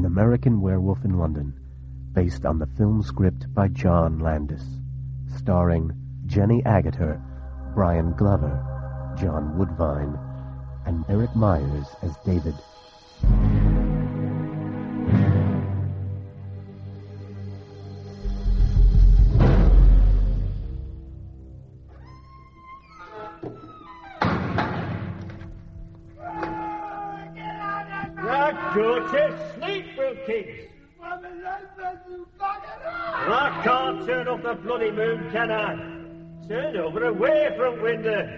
An American Werewolf in London, based on the film script by John Landis, starring Jenny Agutter, Brian Glover, John Woodvine, and Eric Myers as David. Sleep, Wilkins! I can't turn off the bloody moon, can I? Turn over away from window.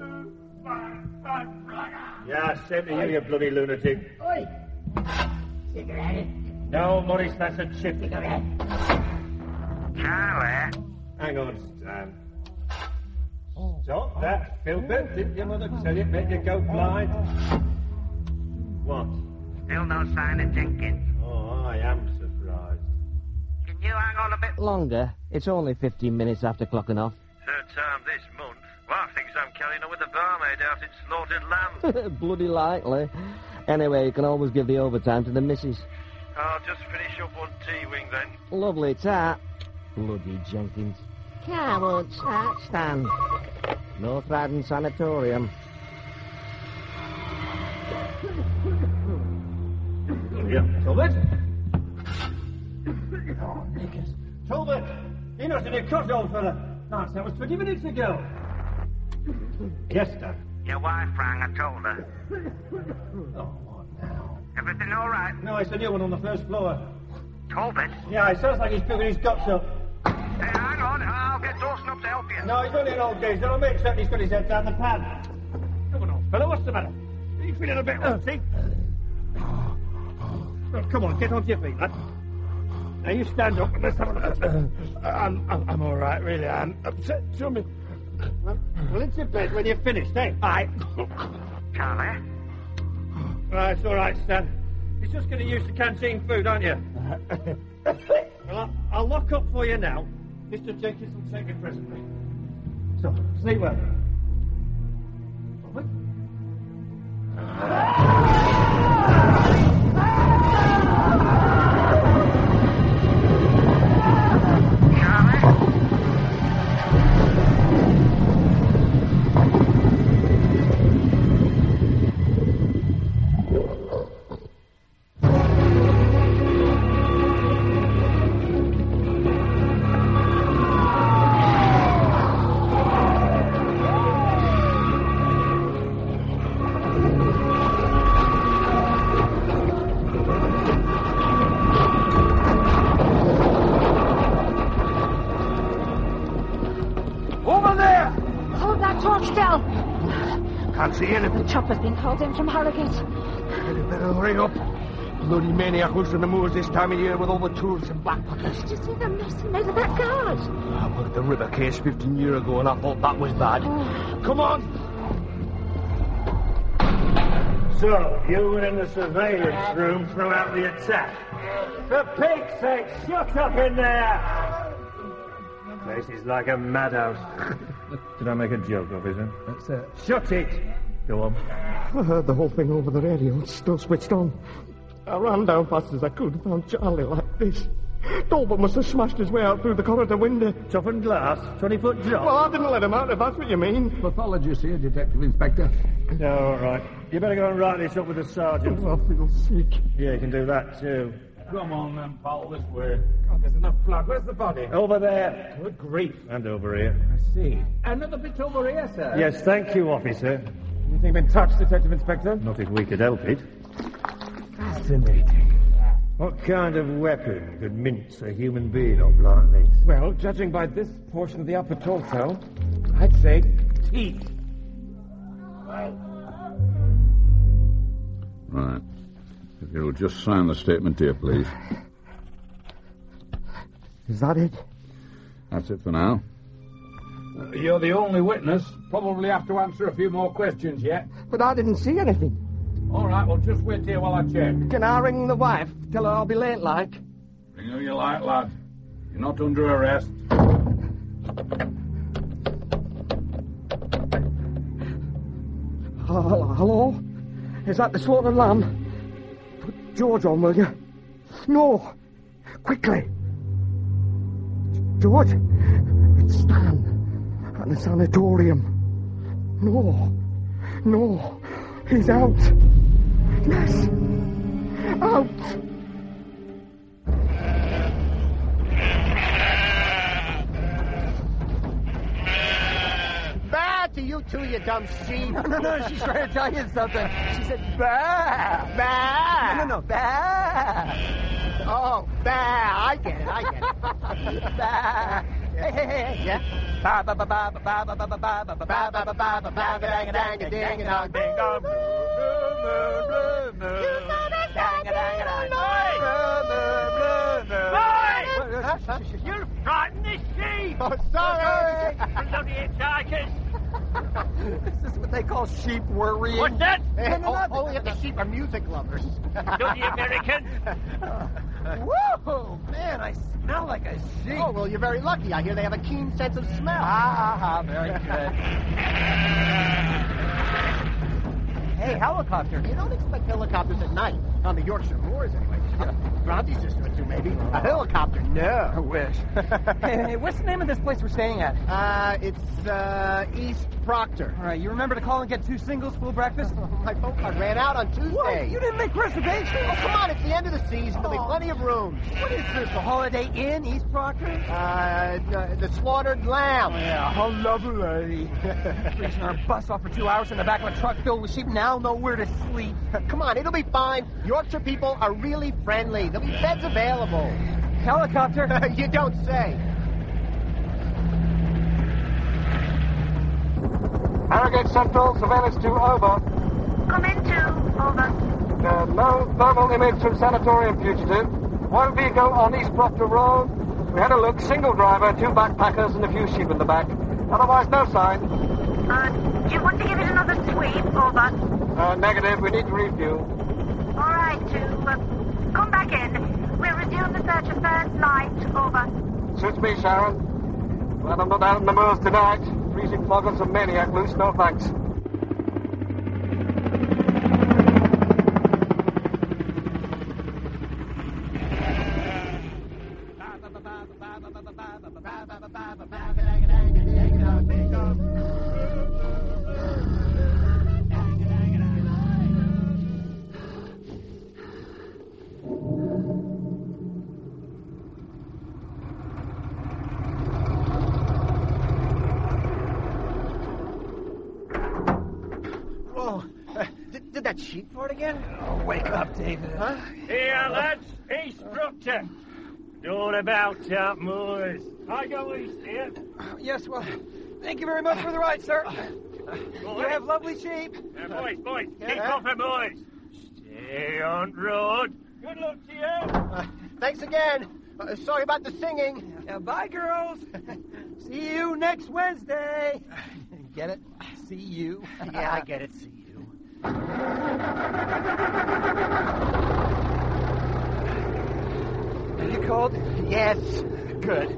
Yeah, same to you, you bloody lunatic. Oi! Cigarette? No, Maurice, that's a chip. Cigarette? Charlie? Hang on, Stan. Stop that filter. Didn't your mother tell you it made you go blind? What? Still no sign of Jenkins. Oh, I am surprised. Can you hang on a bit Longer. It's only 15 minutes after clocking off. Third time this month. Wife thinks I'm carrying on with the barmaid out in slaughtered lamb. Bloody likely. Anyway, you can always give the overtime to the missus. I'll just finish up on T-wing then. Lovely tart. Bloody Jenkins. Come on, tart stand. North Riding Sanatorium. Yeah, Talbot? Oh, Nickers. Talbot! You must have been cut, old fella. Nice, that was 20 minutes ago. Yes, sir. Your wife rang, I told her. Oh, what now? Everything all right? No, it's a new one on the first floor. Talbot? Yeah, it sounds like he's picking his guts up. Hey, hang on, I'll get Dawson up to help you. No, he's only an old geezer. I'll make certain he's got his head down the pan. Come on, old fella, what's the matter? Are you feeling a bit rusty? Oh, come on, get onto your feet, lad. Now you stand up and let's have a look at you. I'm all right, really. I'm upset. Show me. Well, into bed when you're finished, eh? Aye. Charlie? Right, it's all right, Stan. You're just going to use the canteen food, aren't you? Well, I'll lock up for you now. Mr. Jenkins will take it presently. So, sleep well. What? Can't see anything. The chopper's been called in from Harrogate. You better hurry up. Bloody maniac was on the moors this time of year with all the tools and backpackers. Did you see the mess he made of that guard? I worked the river case 15 years ago and I thought that was bad. Come on! So, you were in the surveillance room throughout the attack. For pig's sake, shut up in there! Place is like a madhouse. Did I make a joke, officer? That's it. Shut it! Go on. I heard the whole thing over the radio. It's still switched on. I ran down fast as I could and found Charlie like this. Talbot must have smashed his way out through the corridor window. Toughened glass? 20-foot drop? Well, I didn't let him out, if that's what you mean. Pathologist here, Detective Inspector. No, all right. You better go and write this up with the sergeant. Oh, I feel sick. Yeah, you can do that, too. Come on then, pal, this way. God, there's enough blood. Where's the body? Over there. Good grief. And over here. I see. Another bit over here, sir. Yes, thank you, officer. Anything been touched, Detective Inspector? Not if we could help it. Fascinating. What kind of weapon could mince a human being up like this? Well, judging by this portion of the upper torso, I'd say teeth. Right. If you'll just sign the statement here, please. Is that it? That's it for now. You're the only witness. Probably have to answer a few more questions yet. But I didn't see anything. All right, well, just wait here while I check. Can I ring the wife? Tell her I'll be late, like? Ring who you like, lad. You're not under arrest. Hello? Is that the slaughtered lamb? Put George on, will you? No! Quickly! George! It's Stan. At the sanatorium. No. He's out. Yes. Out. Bah to you too, you dumb sheep. No, she's trying to tell you something. She said, bah. Bah. No, bah. Oh, bah. I get it. Bah. Hey. Yeah? Ba ba ba ba ba ba ba ba ba ba ba ba ba ba ba ba ba dang dang dang dang ding dong. You frightened the sheep! Oh, sorry! Bloody hitchhikers! This is what they call sheep worrying. What's that? Only if the sheep are music lovers. Bloody American! Whoa, man, I smell like a sheep. Oh, well, you're very lucky. I hear they have a keen sense of smell. Very good. Hey, helicopter. You don't expect helicopters at night. On the Yorkshire moors, anyway. Bronte's sister or two, maybe. A helicopter, no. I wish. Hey, what's the name of this place we're staying at? It's East Proctor. All right, you remember to call and get 2 singles, full breakfast? My phone card ran out on Tuesday. What? You didn't make reservations? Oh, come on, it's the end of the season. There'll be plenty of rooms. What is this, the Holiday Inn, East Proctor? The Slaughtered Lamb. Oh, yeah, how lovely. Freezing our bus off for 2 hours in the back of a truck filled with sheep, now nowhere to sleep. Come on, it'll be fine. Yorkshire people are really friendly. There'll be beds available. Helicopter? You don't say. Harrogate Central, surveillance 2, over. Come in 2, over. No thermal image from sanatorium fugitive. 1 vehicle on East Proctor Road. We had a look, single driver, 2 backpackers and a few sheep in the back. Otherwise, no sign. Do you want to give it another sweep, over? Negative, we need to review. All right, 2, come back in. We'll resume the search of first night, over. Suits me, Sharon. Glad I'm not out in the moors tonight. Freezing fog and some maniac loose, no thanks. Did that sheep fart again? Oh, wake up, David. Huh? Here, lads, East Proctor. All about top moors. I go east here. Yes, well, thank you very much for the ride, sir. You have lovely sheep. Boys, keep off the moors. Stay on road. Good luck to you. Thanks again. Sorry about the singing. Bye, girls. See you next Wednesday. Get it? See you. Yeah, I get it. See you. You called? Yes. Good.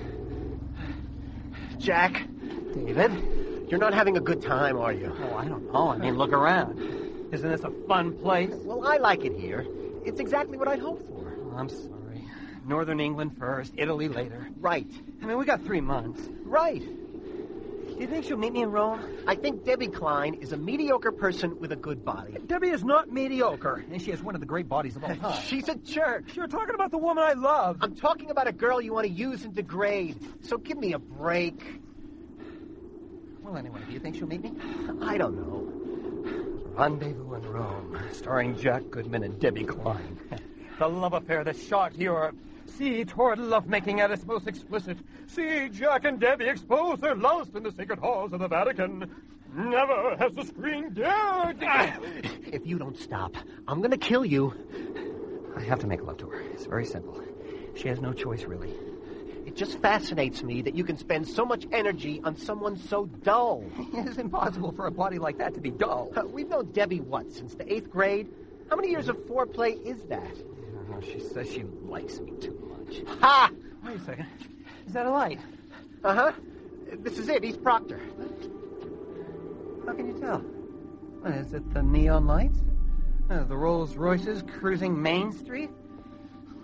Jack. David? You're not having a good time, are you? Oh, I don't know. I mean, look around. Isn't this a fun place? Well, I like it here. It's exactly what I'd hoped for. Oh, I'm sorry. Northern England first, Italy later. Right. I mean, we got 3 months. Right. Do you think she'll meet me in Rome? I think Debbie Klein is a mediocre person with a good body. Debbie is not mediocre, and she has one of the great bodies of all time. She's a jerk. You're talking about the woman I love. I'm talking about a girl you want to use and degrade. So give me a break. Well, anyway, do you think she'll meet me? I don't know. Rendezvous in Rome, starring Jack Goodman and Debbie Klein. The love affair that shocked Europe. See torrid lovemaking at its most explicit. See Jack and Debbie expose their lust in the sacred halls of the Vatican. Never has the screen dared. If you don't stop, I'm going to kill you. I have to make love to her. It's very simple. She has no choice, really. It just fascinates me that you can spend so much energy on someone so dull. It's impossible for a body like that to be dull. We've known Debbie, since the 8th grade? How many years of foreplay is that? She says she likes me too much. Ha! Wait a second. Is that a light? Uh-huh. This is it, East Proctor. How can you tell? What, is it the neon lights? The Rolls Royces cruising Main Street?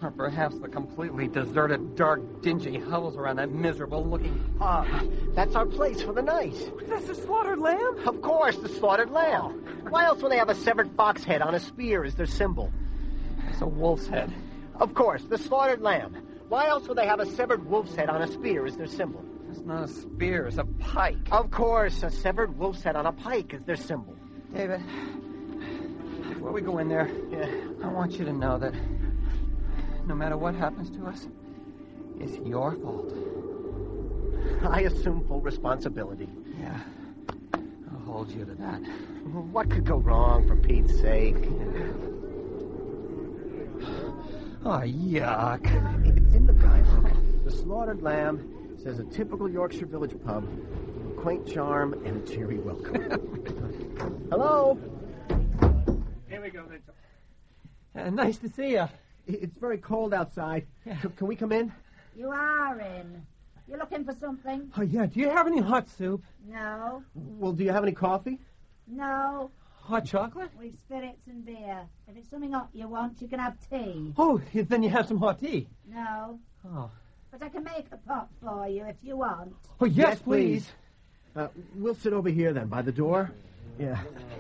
Or perhaps the completely deserted, dark, dingy hovels around that miserable-looking pub. That's our place for the night. That's the slaughtered lamb? Of course, the slaughtered lamb. Why else would they have a severed fox head on a spear as their symbol? It's a wolf's head. Of course, the slaughtered lamb. Why else would they have a severed wolf's head on a spear as their symbol? It's not a spear, it's a pike. Of course, a severed wolf's head on a pike is their symbol. David, before we go in there, I want you to know that no matter what happens to us, it's your fault. I assume full responsibility. Yeah, I'll hold you to that. What could go wrong, for Pete's sake? Oh, yuck. It's in the guidebook. The slaughtered lamb says a typical Yorkshire village pub, quaint charm and a cheery welcome. Hello? Here we go, then. Nice to see you. It's very cold outside. Yeah. Can we come in? You are in. You looking for something? Oh, yeah. Do you have any hot soup? No. Well, do you have any coffee? No. Hot chocolate? We've spirits and beer. If it's something hot you want, you can have tea. Oh, then you have some hot tea. No. Oh. But I can make a pot for you if you want. Oh, yes, please. We'll sit over here, then, by the door. Yeah.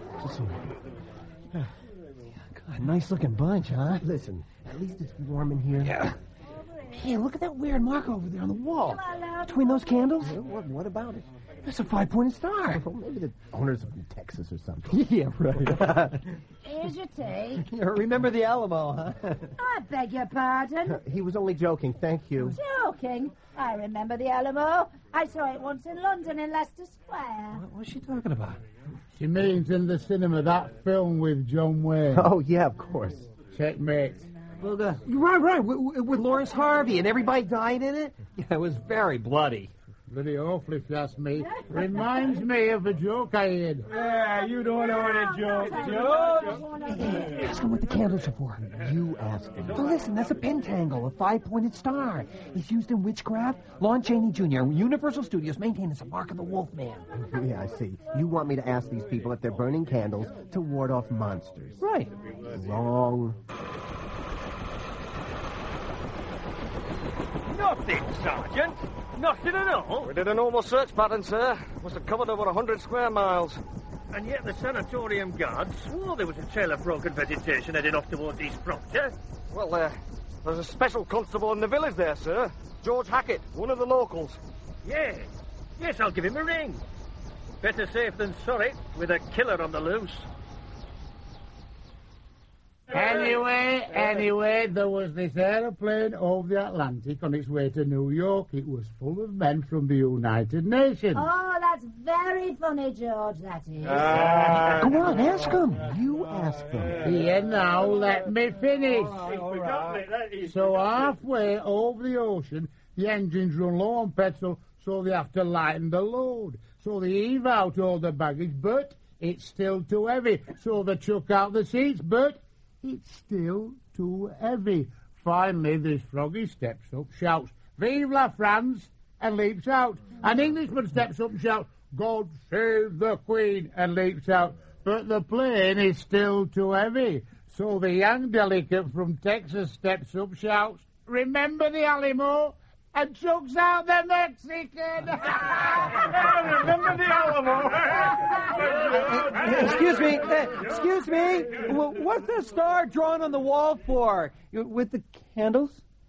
God, nice-looking bunch, huh? Listen, at least it's warm in here. Yeah. Hey, look at that weird mark over there on the wall. Between those candles? What about it? That's a 5-pointed star. Well, maybe the owners are from Texas or something. Yeah, right. Here's your tea. Remember the Alamo, huh? I beg your pardon. He was only joking, thank you. Joking? I remember the Alamo. I saw it once in London in Leicester Square. What's she talking about? She means in the cinema, that film with John Wayne. Oh, yeah, of course. Checkmate. Well, right. With Lawrence Harvey, and everybody died in it? Yeah, it was very bloody. Bloody awful, if you ask me. Reminds me of a joke I had. Yeah, you don't know any jokes, George. Ask him what the candles are for. You ask him. Well, listen, that's a pentangle, a 5-pointed star. It's used in witchcraft. Lon Chaney Jr., Universal Studios, maintain as a mark of the Wolfman. Yeah, I see. You want me to ask these people if they're burning candles to ward off monsters. Right. Wrong. Nothing, Sergeant. Nothing at all. We did a normal search pattern, sir. Must have covered over 100 square miles. And yet the sanatorium guards swore there was a trail of broken vegetation heading off towards East Proctor. Well, there's a special constable in the village there, sir. George Hackett, one of the locals. Yes, I'll give him a ring. Better safe than sorry, with a killer on the loose. Anyway, there was this aeroplane over the Atlantic on its way to New York. It was full of men from the United Nations. Oh, that's very funny, George, that is. Go on, ask him. You ask them. Here now, let me finish. So halfway over the ocean, the engines run low on petrol, so they have to lighten the load. So they heave out all the baggage, but it's still too heavy. So they chuck out the seats, but it's still too heavy. Finally, this froggy steps up, shouts, "Vive la France," and leaps out. An Englishman steps up and shouts, "God save the Queen," and leaps out. But the plane is still too heavy. So the young delegate from Texas steps up, shouts, "Remember the Alamo?" and chokes out the Mexican. Remember the Alamo? Excuse me. What's the star drawn on the wall for? With the candles?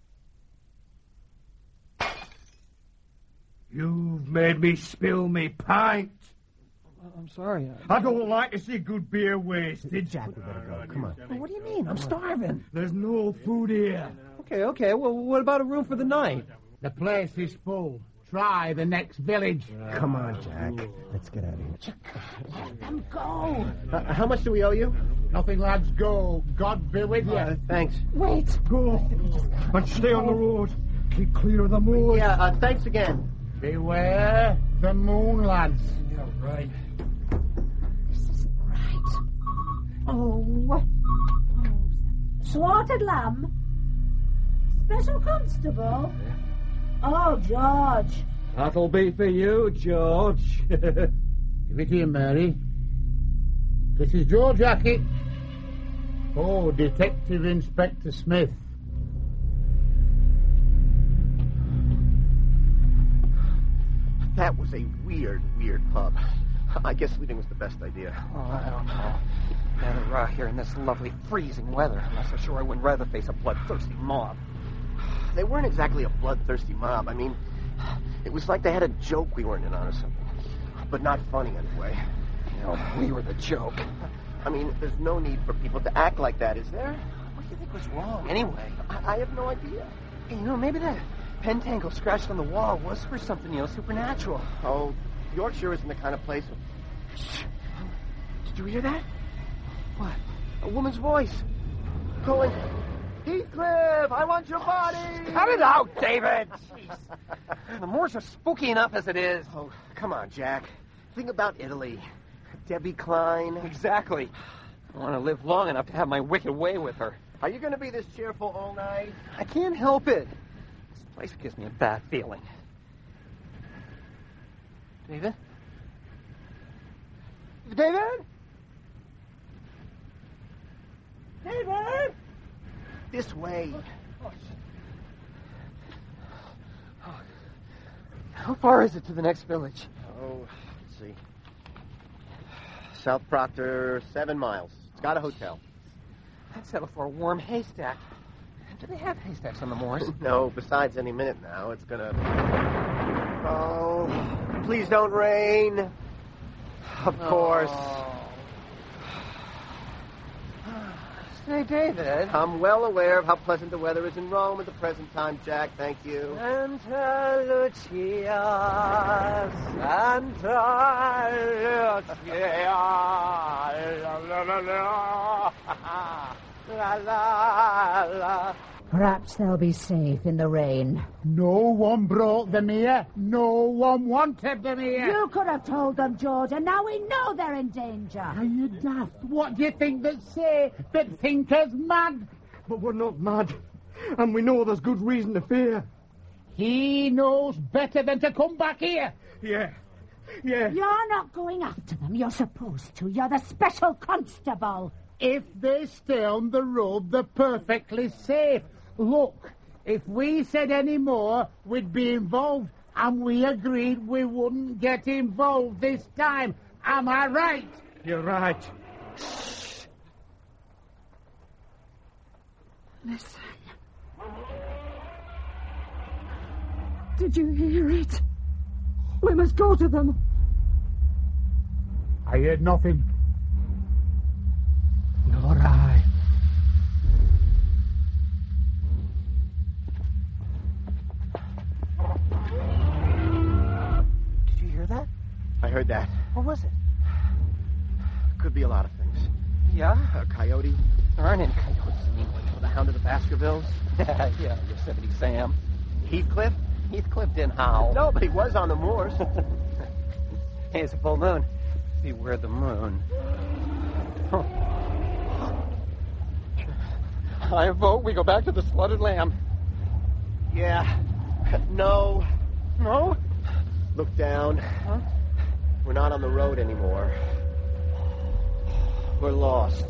You've made me spill me pint. I'm sorry. I don't like to see good beer wasted. Jack, we better go. Come on. What do you mean? I'm starving. There's no food here. Okay. Well, what about a room for the night? The place is full. Try the next village. Come on, Jack. Let's get out of here. Let them go. How much do we owe you? Nothing, lads. Go. God be with you. Thanks. Wait. Go. But stay on the road. Keep clear of the moon. Yeah, thanks again. Beware the moon, lads. Yeah, right. This isn't right. Oh. Slaughtered lamb? Special constable? Oh, George. That'll be for you, George. Give it here, Mary. This is George Hackett. Oh, Detective Inspector Smith. That was a weird pub. I guess leaving was the best idea. Oh, I don't know. Rather out here in this lovely freezing weather. I'm not so sure I wouldn't rather face a bloodthirsty mob. They weren't exactly a bloodthirsty mob. I mean, it was like they had a joke we weren't in on or something. But not funny anyway. You know, we were the joke. I mean, there's no need for people to act like that, is there? What do you think was wrong, anyway? I have no idea. You know, maybe that pentangle scratched on the wall was for something, supernatural. Oh, Yorkshire isn't the kind of place... Shh. Did you hear that? What? A woman's voice. Calling, Heathcliff, I want your body! Cut it out, David! Jeez. The moors are spooky enough as it is. Oh, come on, Jack. Think about Italy. Debbie Klein. Exactly. I want to live long enough to have my wicked way with her. Are you going to be this cheerful all night? I can't help it. This place gives me a bad feeling. David? David? David? This way. How far is it to the next village? Oh, let's see. South Proctor, 7 miles. It's got a hotel. I'd settle for a warm haystack. Do they have haystacks on the moors? No, besides any minute now, it's gonna... Oh, please don't rain. Of course. Say, David. I'm well aware of how pleasant the weather is in Rome at the present time, Jack. Thank you. Santa Lucia, Santa Lucia, la la la la, la la la. Perhaps they'll be safe in the rain. No one brought them here. No one wanted them here. You could have told them, George, and now we know they're in danger. Are you daft? What do you think that say? That think us mad? But we're not mad. And we know there's good reason to fear. He knows better than to come back here. Yeah. You're not going after them. You're supposed to. You're the special constable. If they stay on the road, they're perfectly safe. Look, if we said any more, we'd be involved, and we agreed we wouldn't get involved this time. Am I right? You're right. Listen. Did you hear it? We must go to them. I heard nothing. Nor I. Did you hear that? I heard that. What was it? Could be a lot of things. Yeah? A coyote. There aren't any coyotes. You mean like the Hound of the Baskervilles? Yeah, Yosemite Sam. Heathcliff? Heathcliff didn't howl. No, but he was on the moors. Hey, it's a full moon. Beware the moon. Huh. I vote we go back to the slaughtered lamb. Yeah. No. No? Look down. Huh? We're not on the road anymore. We're lost.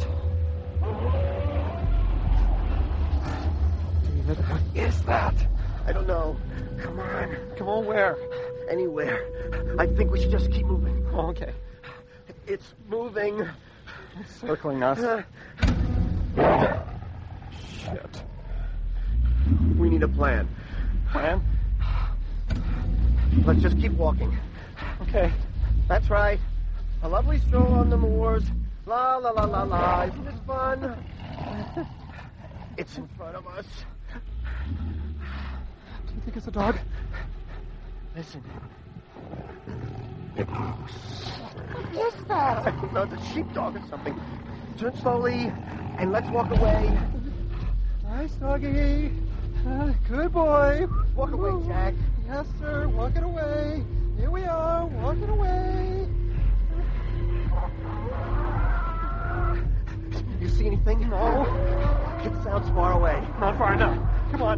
David, what is that? I don't know. Come on. Come on, where? Anywhere. I think we should just keep moving. Oh, okay. It's moving. It's circling us. Shit. We need a plan. Plan? Let's just keep walking. Okay. That's right. A lovely stroll on the moors. La, la, la, la, la. Isn't this fun? It's in front of us. Do you think it's a dog? Listen. What is that? I don't know. It's a sheepdog or something. Turn slowly and let's walk away. Nice doggy. Good boy. Walk away, Jack. Yes, sir. Walking away. Here we are. Walking away. You see anything? No. It sounds far away. Not far enough. Come on.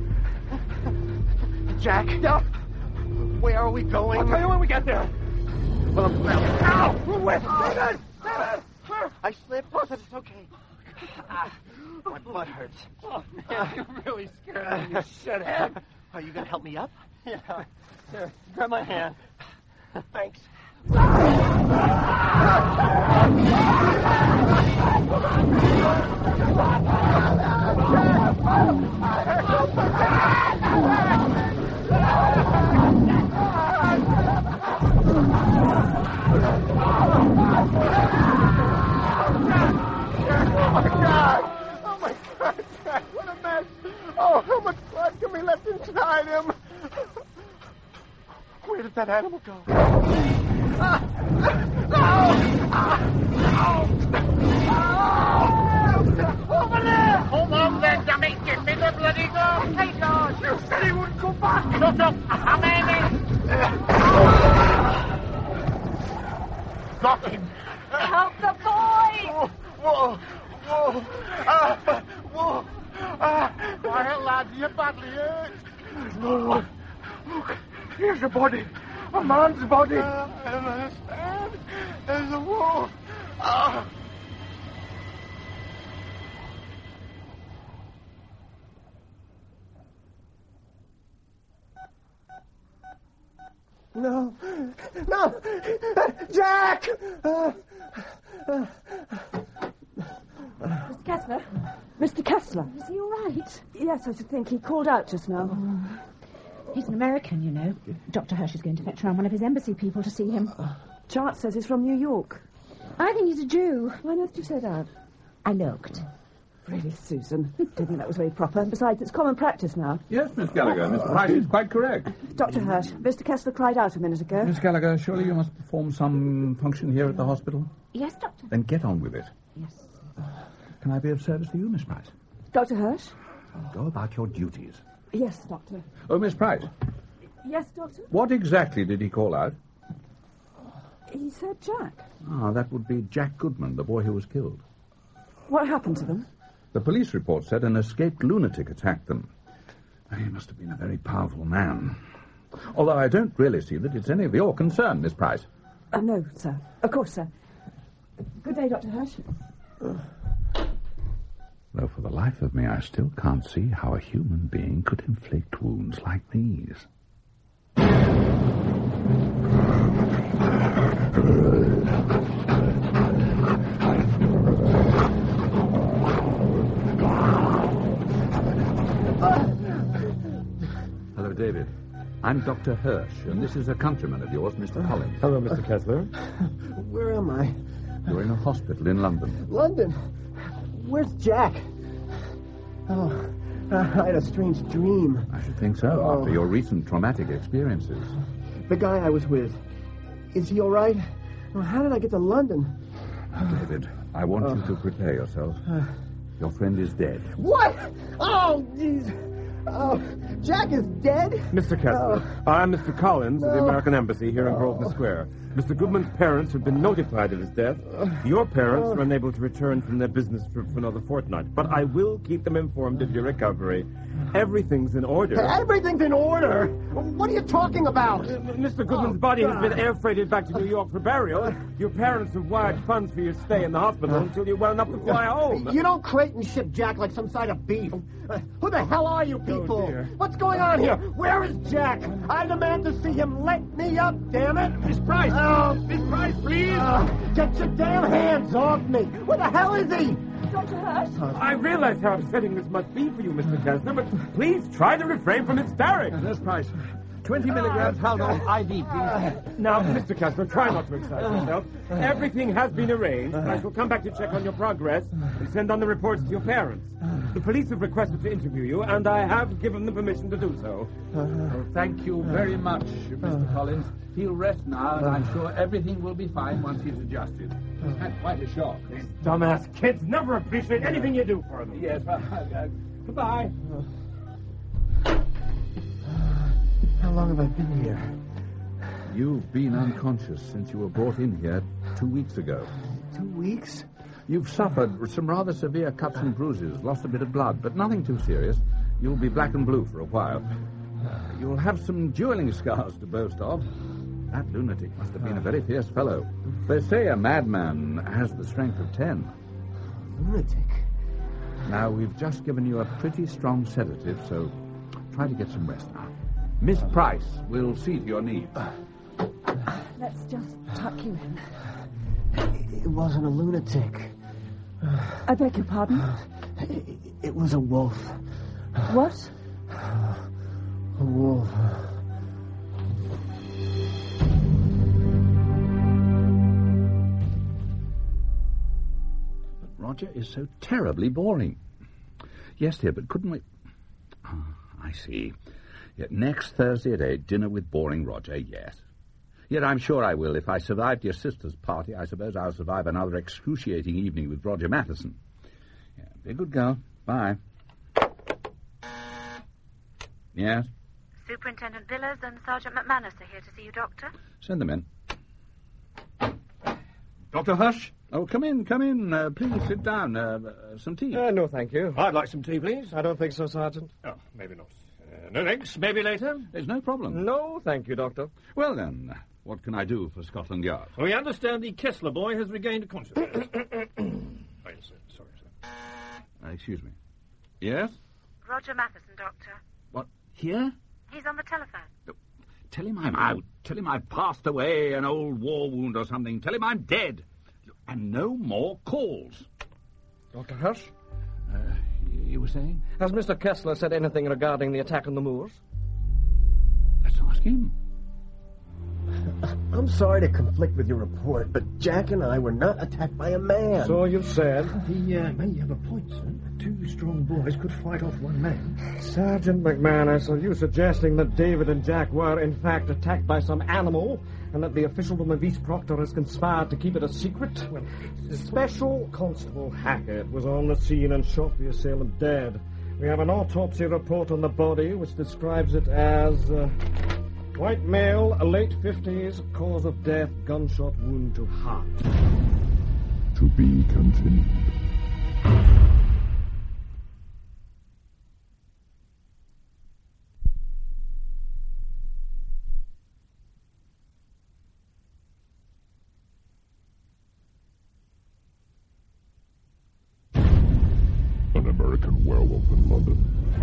Jack? Yeah. Where are we going? I'll tell you when we get there. Ow! Wait, David! David! I slipped, but it's okay. My butt hurts. Oh, man, you really scared me, you shithead. Are you going to help me up? Yeah. Here, grab my hand. Thanks. Oh, my God, Jack, what a mess. Oh, how much blood can be left inside him? Where did that animal go? Over there! Hold on there, dummy. Give me the bloody gun. Hey, George. You said he wouldn't go back. Look, I'm aiming. Got him. Help the boy! Whoa. Whoa. Quiet, lads. You're badly hurt. Look, here's a body. A man's body. I don't understand. There's a wolf. No. Jack! Mr. Kessler? Mr. Kessler? Is he all right? Yes, I should think. He called out just now. He's an American, you know. Dr. Hirsch is going to fetch around one of his embassy people to see him. Chart says he's from New York. I think he's a Jew. Why on earth did you say that? I looked. Really, Susan? Didn't think that was very proper. Besides, it's common practice now. Yes, Miss Gallagher. Miss Price is quite correct. Dr. Hirsch, Mr. Kessler cried out a minute ago. Miss Gallagher, surely you must perform some function here at the hospital? Yes, Doctor. Then get on with it. Yes. Can I be of service to you, Miss Price? Dr. Hirsch? Go about your duties. Yes, Doctor. Oh, Miss Price, Yes, Doctor? what exactly did he call out? He said Jack. That would be Jack Goodman, the boy who was killed. What happened to them? The police report said an escaped lunatic attacked them. He must have been a very powerful man. Although I don't really see that it's any of your concern, Miss Price. No, sir. Of course, sir. Good day, Dr. Hirsch. Though for the life of me, I still can't see how a human being could inflict wounds like these. Hello, David. I'm Dr. Hirsch, and this is a countryman of yours, Mr. Collins. Hello, Mr. Kessler. Where am I? You're in a hospital in London. London? Where's Jack? Oh, I had a strange dream. I should think so, after your recent traumatic experiences. The guy I was with, is he all right? Well, how did I get to London? David, I want you to prepare yourself. Your friend is dead. What? Oh, jeez. Oh, Jack is dead? Mr. Kessler, I'm Mr. Collins of the American Embassy here in Grosvenor Square. Mr. Goodman's parents have been notified of his death. Your parents are unable to return from their business trip for another fortnight, but I will keep them informed of your recovery. Everything's in order. Everything's in order? What are you talking about? Mr. Goodman's body has been air freighted back to New York for burial. Your parents have wired funds for your stay in the hospital until you're well enough to fly home. You don't crate and ship Jack like some side of beef. Who the hell are you people? What's going on here? Where is Jack? I demand to see him. Let me up, damn it. Miss Price! Miss Price, please! Get your damn hands off me! Where the hell is he? Dr. Hirsch? I realize how upsetting this must be for you, Mr. Kessler, but please try to refrain from hysterics. Miss Price, 20 milligrams Haldol IV, please. Now, Mr. Kessler, try not to excite yourself. Everything has been arranged. I shall come back to check on your progress and send on the reports to your parents. The police have requested to interview you, and I have given them permission to do so. Well, thank you very much, Mr. Collins. He'll rest now, and I'm sure everything will be fine once he's adjusted. He's had quite a shock. These dumbass kids never appreciate anything you do for them. Yes, goodbye. How long have I been here? You've been unconscious since you were brought in here 2 weeks ago. 2 weeks? You've suffered some rather severe cuts and bruises, lost a bit of blood, but nothing too serious. You'll be black and blue for a while. You'll have some dueling scars to boast of. That lunatic must have been a very fierce fellow. They say a madman has the strength of 10. Lunatic? Now, we've just given you a pretty strong sedative, so try to get some rest now. Miss Price will see to your needs. Let's just tuck you in. It wasn't a lunatic. I beg your pardon? It was a wolf. What? A wolf. But Roger is so terribly boring. Yes, dear, but couldn't we... Oh, I see. Yet next Thursday at 8, dinner with boring Roger, yes. Yet I'm sure I will. If I survived your sister's party, I suppose I'll survive another excruciating evening with Roger Matheson. Yeah, be a good girl. Bye. Yes? Superintendent Villas and Sergeant McManus are here to see you, Doctor. Send them in. Dr. Hush? Oh, come in. Please sit down. Some tea? No, thank you. I'd like some tea, please. I don't think so, Sergeant. Oh, maybe not. No thanks. Maybe later? There's no problem. No, thank you, Doctor. Well, then, what can I do for Scotland Yard? We understand the Kessler boy has regained consciousness. Sorry, sir. Excuse me. Yes? Roger Matheson, Doctor. What, here? He's on the telephone. Tell him I'm out. Tell him I've passed away, an old war wound or something. Tell him I'm dead. And no more calls. Dr. Hush? You were saying? Has Mr. Kessler said anything regarding the attack on the moors? Let's ask him. I'm sorry to conflict with your report, but Jack and I were not attacked by a man. So you've said. He may have a point, sir. Two strong boys could fight off one man. Sergeant McManus, are you suggesting that David and Jack were, in fact, attacked by some animal, and that the officialdom of East Proctor has conspired to keep it a secret? Well, Special Constable Hackett was on the scene and shot the assailant dead. We have an autopsy report on the body, which describes it as... white male, late 50s, cause of death, gunshot wound to heart. To be continued. An American werewolf in London.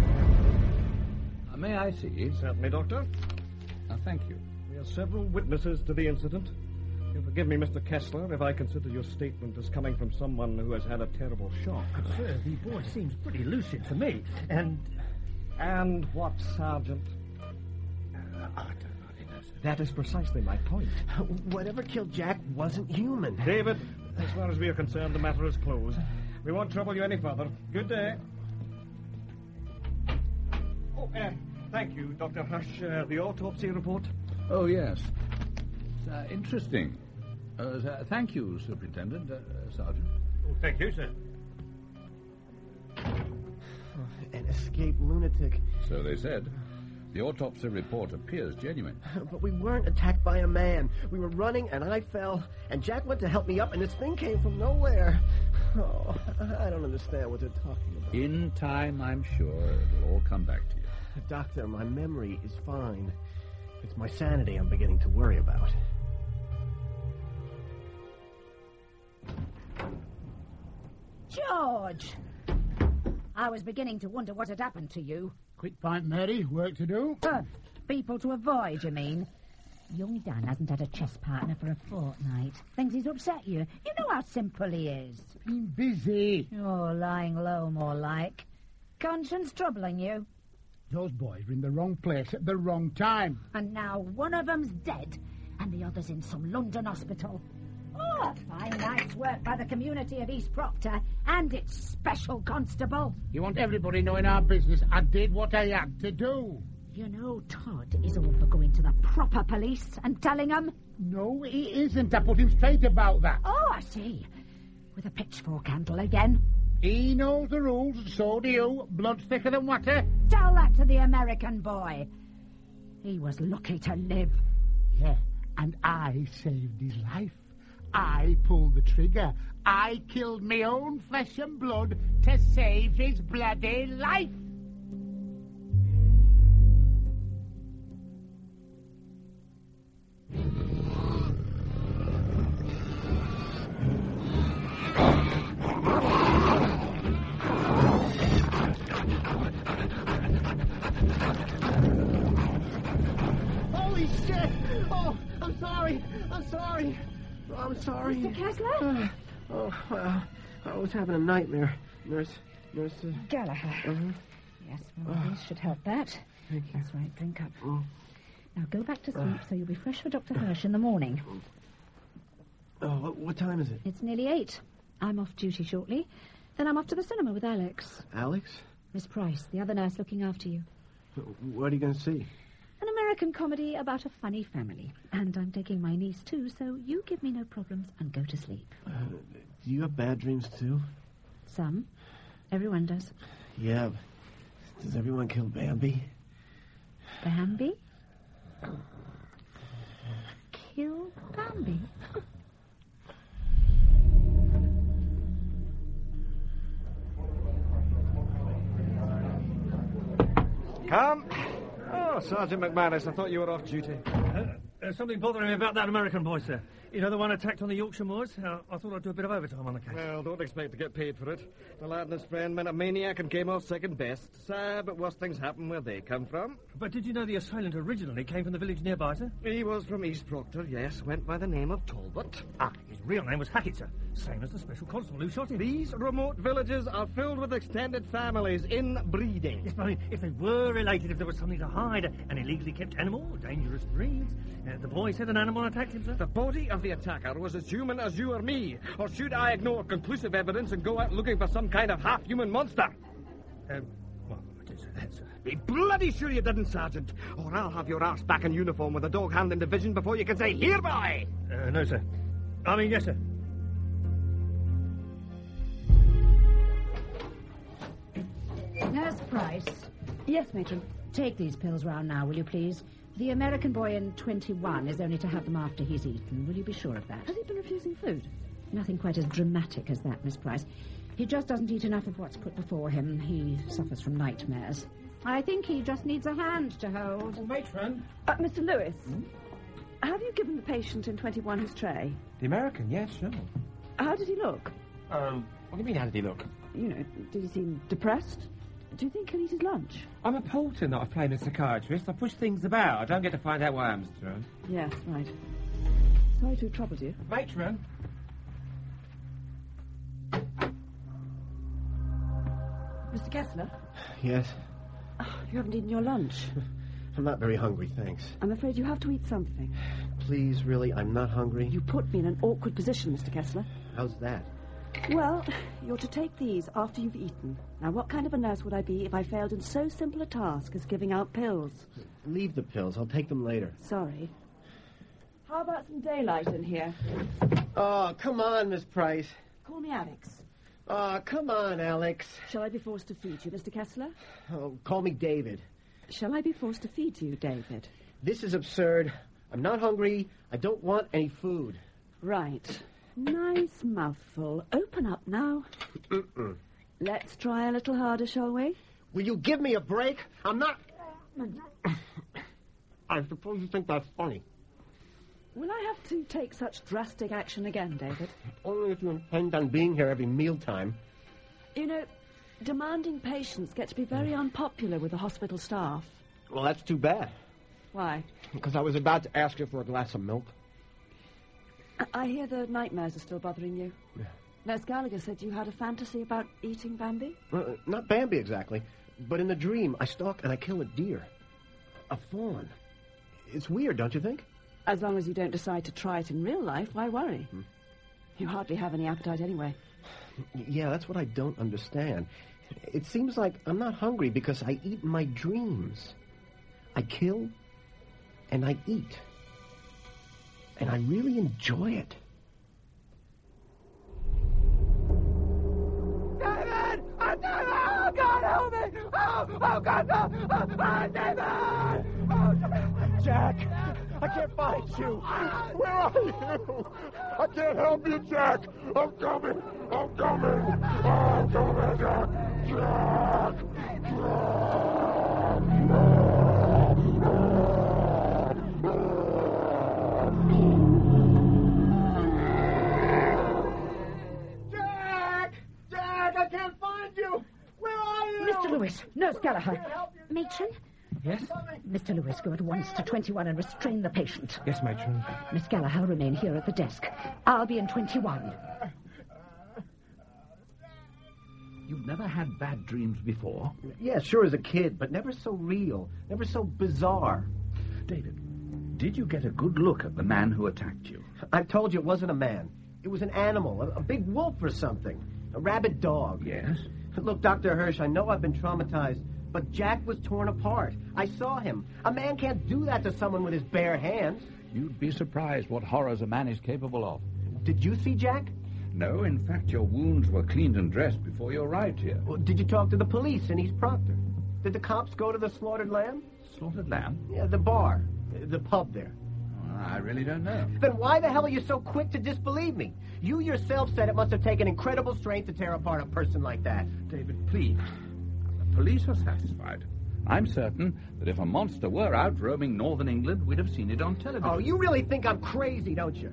May I see? Certainly, Doctor. Thank you. We have several witnesses to the incident. You'll forgive me, Mr. Kessler, if I consider your statement as coming from someone who has had a terrible shock. But, sir, the boy seems pretty lucid to me, and... And what, Sergeant? I don't really know, sir. That is precisely my point. Whatever killed Jack wasn't human. David, as far as we are concerned, the matter is closed. We won't trouble you any further. Good day. Oh, thank you, Dr. Hush. The autopsy report? Oh, yes. It's interesting. Thank you, Superintendent, Sergeant. Oh, thank you, sir. An escaped lunatic. So they said. The autopsy report appears genuine. But we weren't attacked by a man. We were running, and I fell, and Jack went to help me up, and this thing came from nowhere. Oh, I don't understand what they're talking about. In time, I'm sure it'll all come back to you. Doctor, my memory is fine. It's my sanity I'm beginning to worry about. George! I was beginning to wonder what had happened to you. Quick point, Mary. Work to do. People to avoid, you mean? Young Dan hasn't had a chess partner for a fortnight. Thinks he's upset you. You know how simple he is. Been busy. Oh, lying low, more like. Conscience troubling you. Those boys were in the wrong place at the wrong time. And now one of them's dead, and the other's in some London hospital. Oh, fine night's work by the community of East Proctor and its special constable. You want everybody knowing our business. I did what I had to do. You know Todd is all for going to the proper police and telling them. No, he isn't. I put him straight about that. Oh, I see. With a pitchfork handle again. He knows the rules, so do you. Blood's thicker than water. Tell that to the American boy. He was lucky to live. Yeah, and I saved his life. I pulled the trigger. I killed my own flesh and blood to save his bloody life. I'm sorry. Mr. Kessler? Well, I was having a nightmare. Nurse... Gallagher. Yes, well, these should help that. Thank you. That's right, drink up. Now go back to sleep so you'll be fresh for Dr. Hirsch in the morning. What time is it? It's nearly 8. I'm off duty shortly. Then I'm off to the cinema with Alex. Alex? Miss Price, the other nurse looking after you. What are you going to see? An American comedy about a funny family. And I'm taking my niece, too, so you give me no problems and go to sleep. Do you have bad dreams, too? Some. Everyone does. Yeah. Does everyone kill Bambi? Bambi? Kill Bambi? Come. Oh, Sergeant McManus, I thought you were off duty. There's something bothering me about that American boy, sir. You know, the one attacked on the Yorkshire moors? I thought I'd do a bit of overtime on the case. Well, don't expect to get paid for it. The lad and his friend met a maniac and came off second best. Sad, but worse things happen where they come from. But did you know the assailant originally came from the village nearby, sir? He was from East Proctor, yes. Went by the name of Talbot. His real name was Hackett, sir. Same as the special constable who shot him. These remote villages are filled with extended families, inbreeding. Yes, but I mean, if they were related, if there was something to hide, an illegally kept animal, dangerous breeds. The boy said an animal attacked him, sir. The body of the attacker was as human as you or me. Or should I ignore conclusive evidence and go out looking for some kind of half-human monster? Well, I did say that, sir. Be bloody sure you didn't, Sergeant. Or I'll have your arse back in uniform with a dog-handling division before you can say, "Here, boy!" No, sir. I mean, yes, sir. Nurse Price. Yes, matron. Take these pills round now, will you please? The American boy in 21 is only to have them after he's eaten. Will you be sure of that? Has he been refusing food? Nothing quite as dramatic as that, Miss Price. He just doesn't eat enough of what's put before him. He suffers from nightmares. I think he just needs a hand to hold. Oh, matron. Mr. Lewis, have you given the patient in 21 his tray? The American, yes, sure. How did he look? What do you mean, how did he look? You know, did he seem depressed? Do you think he'll eat his lunch? I'm a porter, not a flaming psychiatrist. I push things about. I don't get to find out why I'm thrown. Yes, right. Sorry to have troubled you. Matron. Mr. Kessler? Yes? You haven't eaten your lunch. I'm not very hungry, thanks. I'm afraid you have to eat something. Please, really, I'm not hungry. You put me in an awkward position, Mr. Kessler. How's that? Well, you're to take these after you've eaten. Now, what kind of a nurse would I be if I failed in so simple a task as giving out pills? Leave the pills. I'll take them later. Sorry. How about some daylight in here? Oh, come on, Miss Price. Call me Alex. Oh, come on, Alex. Shall I be forced to feed you, Mr. Kessler? Oh, call me David. Shall I be forced to feed you, David? This is absurd. I'm not hungry. I don't want any food. Right. Nice mouthful. Open up now. Let's try a little harder, shall we? Will you give me a break? I'm not... I suppose you think that's funny. Will I have to take such drastic action again, David? Only if you intend on being here every mealtime. You know, demanding patients get to be very unpopular with the hospital staff. Well, that's too bad. Why? Because I was about to ask you for a glass of milk. I hear the nightmares are still bothering you. Yeah. Nurse Gallagher said you had a fantasy about eating Bambi? Not Bambi exactly, but in the dream I stalk and I kill a deer. A fawn. It's weird, don't you think? As long as you don't decide to try it in real life, why worry? You hardly have any appetite anyway. Yeah, that's what I don't understand. It seems like I'm not hungry because I eat in my dreams. I kill and I eat. And I really enjoy it. David! Oh, God, help me! Oh, God, no! David! Oh, Jack! I can't find you! Where are you? I can't help you, Jack! I'm coming! I'm coming! I'm coming, Jack! Jack! Jack, I can't find you! Where are you? Mr. Lewis, Nurse Gallagher. Matron, Yes? Mr. Lewis, go at once to 21 and restrain the patient. Yes, matron. Miss Gallagher, remain here at the desk. I'll be in 21. You've never had bad dreams before? Yeah, sure, as a kid, but never so real, never so bizarre. David, did you get a good look at the man who attacked you? I told you it wasn't a man. It was an animal, a big wolf or something. A rabid dog. Yes? Look, Dr. Hirsch, I know I've been traumatized, but Jack was torn apart. I saw him. A man can't do that to someone with his bare hands. You'd be surprised what horrors a man is capable of. Did you see Jack? No, in fact, your wounds were cleaned and dressed before you arrived here. Well, did you talk to the police in East Proctor? Did the cops go to the Slaughtered Lamb? Slaughtered Lamb? Yeah, the bar. The pub there. I really don't know. Then why the hell are you so quick to disbelieve me? You yourself said it must have taken incredible strength to tear apart a person like that. David, please. The police are satisfied. I'm certain that if a monster were out roaming northern England, we'd have seen it on television. Oh, you really think I'm crazy, don't you?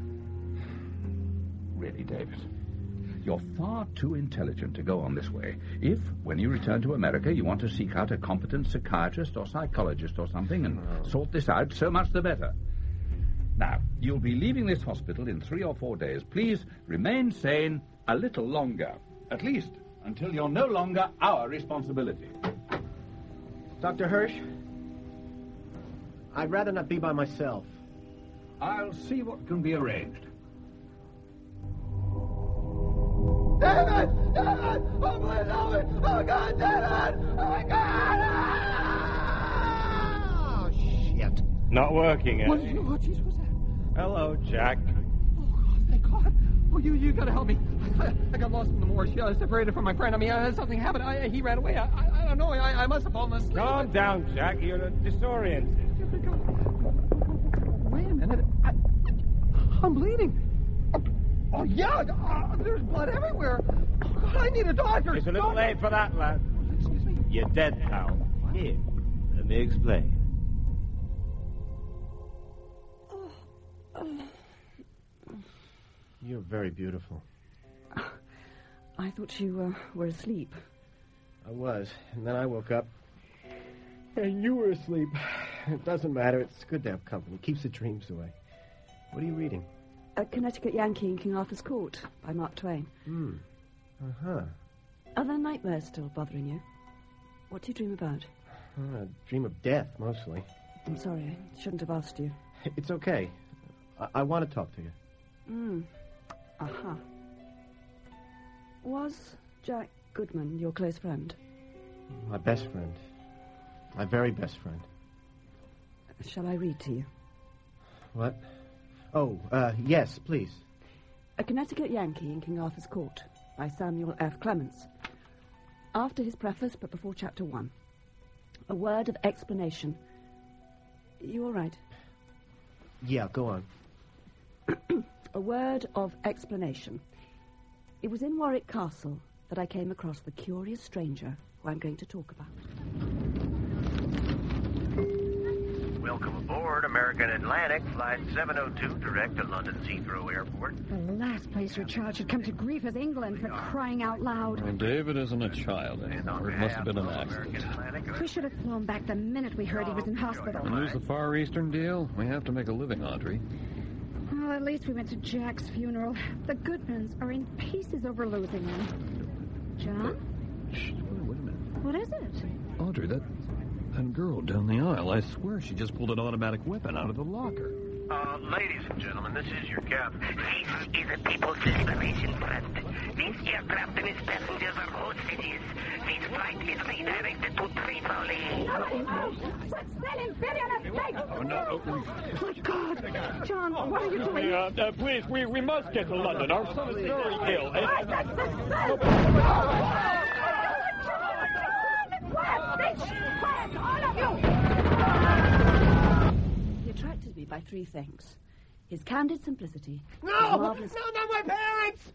Really, David. You're far too intelligent to go on this way. If, when you return to America, you want to seek out a competent psychiatrist or psychologist or something and sort this out, so much the better. Now, you'll be leaving this hospital in 3 or 4 days. Please remain sane a little longer. At least until you're no longer our responsibility. Dr. Hirsch, I'd rather not be by myself. I'll see what can be arranged. David! David! Oh, please help me! Oh, God, David! Oh, my God! Oh, shit. Not working, eh? What was that? Hello, Jack. Oh, God, thank God. Oh, you gotta help me. I got lost in the marsh. I separated from my friend. I mean, something happened. He ran away. I don't know. I must have fallen asleep. Calm down, Jack. You're disoriented. Wait a minute. I'm bleeding. Oh, yeah. There's blood everywhere. Oh, God, I need a doctor. It's a little late for that, lad. Excuse me? You're dead, pal. Here, let me explain. You're very beautiful. I thought you were asleep. I was, and then I woke up, and you were asleep. It doesn't matter. It's good to have company. Keeps the dreams away. What are you reading? A Connecticut Yankee in King Arthur's Court by Mark Twain. Uh-huh. Are there nightmares still bothering you? What do you dream about? I dream of death, mostly. I'm sorry, I shouldn't have asked you. It's okay. I want to talk to you. Uh-huh. Was Jack Goodman your close friend? My best friend. My very best friend. Shall I read to you? What? Oh, yes, please. A Connecticut Yankee in King Arthur's Court by Samuel F. Clements. After his preface, but before Chapter 1. A word of explanation. You all right? Yeah, go on. A word of explanation. It was in Warwick Castle that I came across the curious stranger who I'm going to talk about. Welcome aboard American Atlantic, Flight 702, direct to London's Heathrow Airport. The last place your child should come to grief is England, for crying out loud. Well, David isn't a child anymore. It must have been an accident. We should have flown back the minute we heard he was in hospital. And there's the Far Eastern deal. We have to make a living, Audrey. Well, at least we went to Jack's funeral. The Goodmans are in pieces over losing him. John? Shh, wait a minute. What is it? Audrey, that girl down the aisle, I swear she just pulled an automatic weapon out of the locker. Ladies and gentlemen, this is your captain. This is a People's Liberation Front. This aircraft and its passengers are hostages. This flight is redirected to Tripoli. What's that imperialist thing? Oh, no. My God! John, what are you doing? Please, we must get to London. Our son is very ill. He attracted me by 3 things. His candid simplicity. No! Marvelous... No, not my parents!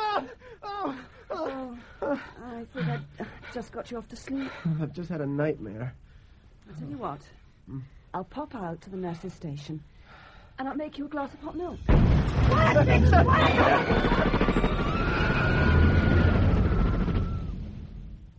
I think I'd just got you off to sleep. I've just had a nightmare. I'll tell you what. I'll pop out to the nurse's station, and I'll make you a glass of hot milk.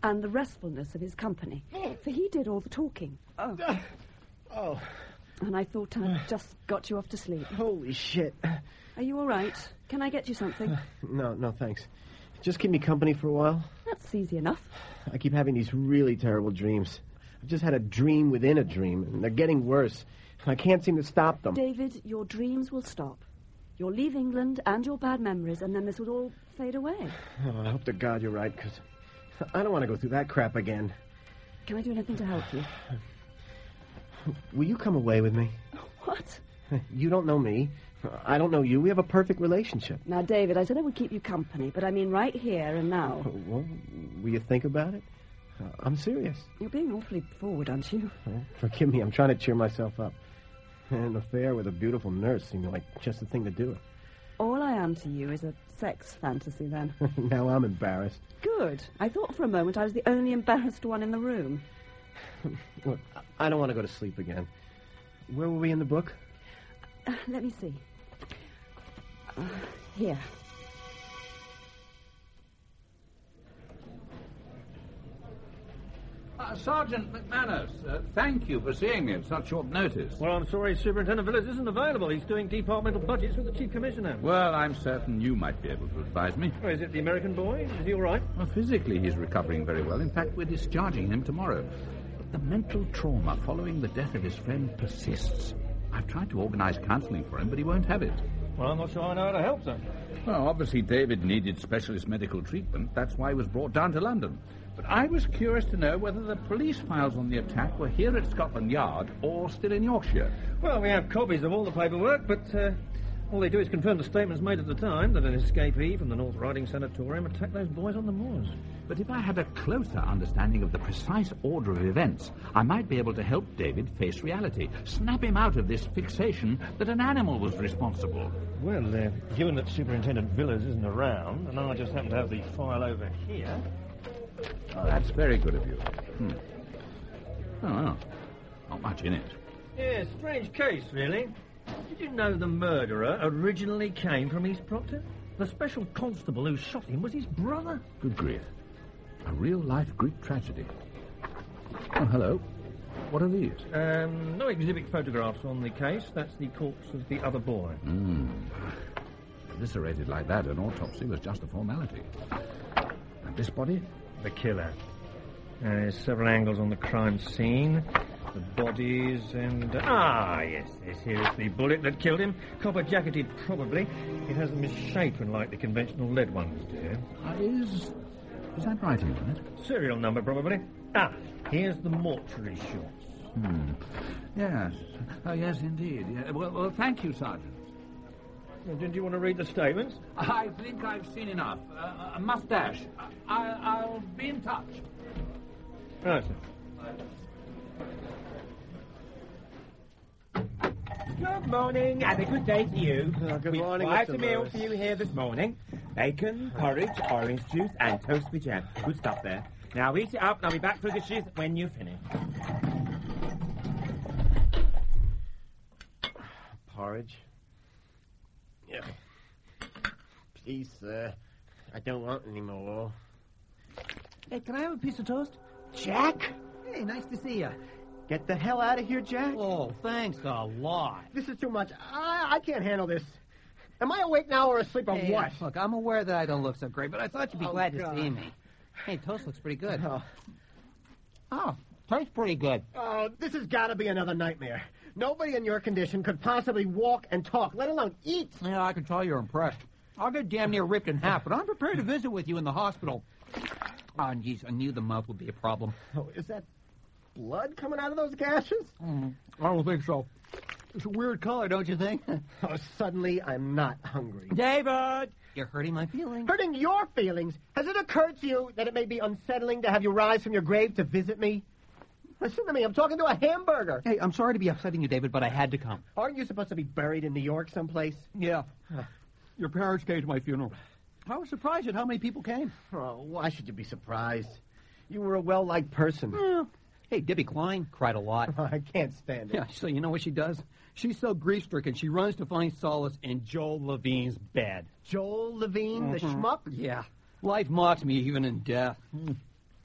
and the restfulness of his company. For he did all the talking. Oh. And I thought I'd just got you off to sleep. Holy shit. Are you all right? Can I get you something? No, thanks. Just keep me company for a while. That's easy enough. I keep having these really terrible dreams. I've just had a dream within a dream, and they're getting worse. I can't seem to stop them. David, your dreams will stop. You'll leave England and your bad memories, and then this will all fade away. Oh, I hope to God you're right, because I don't want to go through that crap again. Can I do anything to help you? Will you come away with me? What? You don't know me. I don't know you. We have a perfect relationship. Now, David, I said I would keep you company, but I mean right here and now. Well, will you think about it? I'm serious. You're being awfully forward, aren't you? Oh, forgive me. I'm trying to cheer myself up. An affair with a beautiful nurse seemed like just the thing to do. All I am to you is a sex fantasy, then. Now I'm embarrassed. Good. I thought for a moment I was the only embarrassed one in the room. Look, I don't want to go to sleep again. Where were we in the book? Let me see. Here. Sergeant McManus, thank you for seeing me at such short notice. Well, I'm sorry Superintendent Villiers isn't available. He's doing departmental budgets with the Chief Commissioner. Well, I'm certain you might be able to advise me. Oh, is it the American boy? Is he all right? Well, physically, he's recovering very well. In fact, we're discharging him tomorrow. But the mental trauma following the death of his friend persists. I've tried to organize counseling for him, but he won't have it. Well, I'm not sure I know how to help, sir. Well, obviously, David needed specialist medical treatment. That's why he was brought down to London. But I was curious to know whether the police files on the attack were here at Scotland Yard or still in Yorkshire. Well, we have copies of all the paperwork, but all they do is confirm the statements made at the time that an escapee from the North Riding Sanatorium attacked those boys on the moors. But if I had a closer understanding of the precise order of events, I might be able to help David face reality, snap him out of this fixation that an animal was responsible. Well, given that Superintendent Villiers isn't around, and I just happen to have the file over here... Oh, that's very good of you. Oh, well, not much in it. Yeah, strange case, really. Did you know the murderer originally came from East Proctor? The special constable who shot him was his brother. Good grief. A real-life Greek tragedy. Oh, hello. What are these? No exhibit photographs on the case. That's the corpse of the other boy. Eviscerated like that, an autopsy was just a formality. And this body? The killer. There's several angles on the crime scene. The bodies and... yes, here is the bullet that killed him. Copper-jacketed, probably. It has a misshapen like the conventional lead ones do. Is that writing on it? Serial number, probably. Here's the mortuary shots. Yes. Oh, yes, indeed. Yeah. Well, thank you, Sergeant. Well, didn't you want to read the statements? I think I've seen enough. A mustache. I'll be in touch. Right, sir. Good morning, and a good day to you. Good morning, We've Mr. a meal Lewis. for you here this morning. Bacon, porridge, orange juice, and toast with jam. Good stuff there. Now eat it up, and I'll be back for the dishes when you finish. Porridge? Yeah. Please, sir. I don't want any more. Hey, can I have a piece of toast? Jack? Hey, nice to see you. Get the hell out of here, Jack. Oh, thanks a lot. This is too much. I can't handle this. Am I awake now or asleep or what? Look, I'm aware that I don't look so great, but I thought you'd be glad God. to see me. Hey, toast looks pretty good. Oh, tastes pretty good. Oh, this has got to be another nightmare. Nobody in your condition could possibly walk and talk, let alone eat. Yeah, I can tell you're impressed. I'll get damn near ripped in half, but I'm prepared to visit with you in the hospital. Oh, geez, I knew the mouth would be a problem. Oh, is that blood coming out of those gashes? I don't think so. It's a weird color, don't you think? Oh, suddenly I'm not hungry. David! You're hurting my feelings. Hurting your feelings? Has it occurred to you that it may be unsettling to have you rise from your grave to visit me? Listen to me, I'm talking to a hamburger. Hey, I'm sorry to be upsetting you, David, but I had to come. Aren't you supposed to be buried in New York someplace? Yeah. Your parents came to my funeral. I was surprised at how many people came. Oh, why should you be surprised? You were a well-liked person. Yeah. Hey, Debbie Klein cried a lot. I can't stand it. Yeah, so you know what she does? She's so grief-stricken, she runs to find solace in Joel Levine's bed. Joel Levine, the schmuck? Yeah. Life mocks me even in death.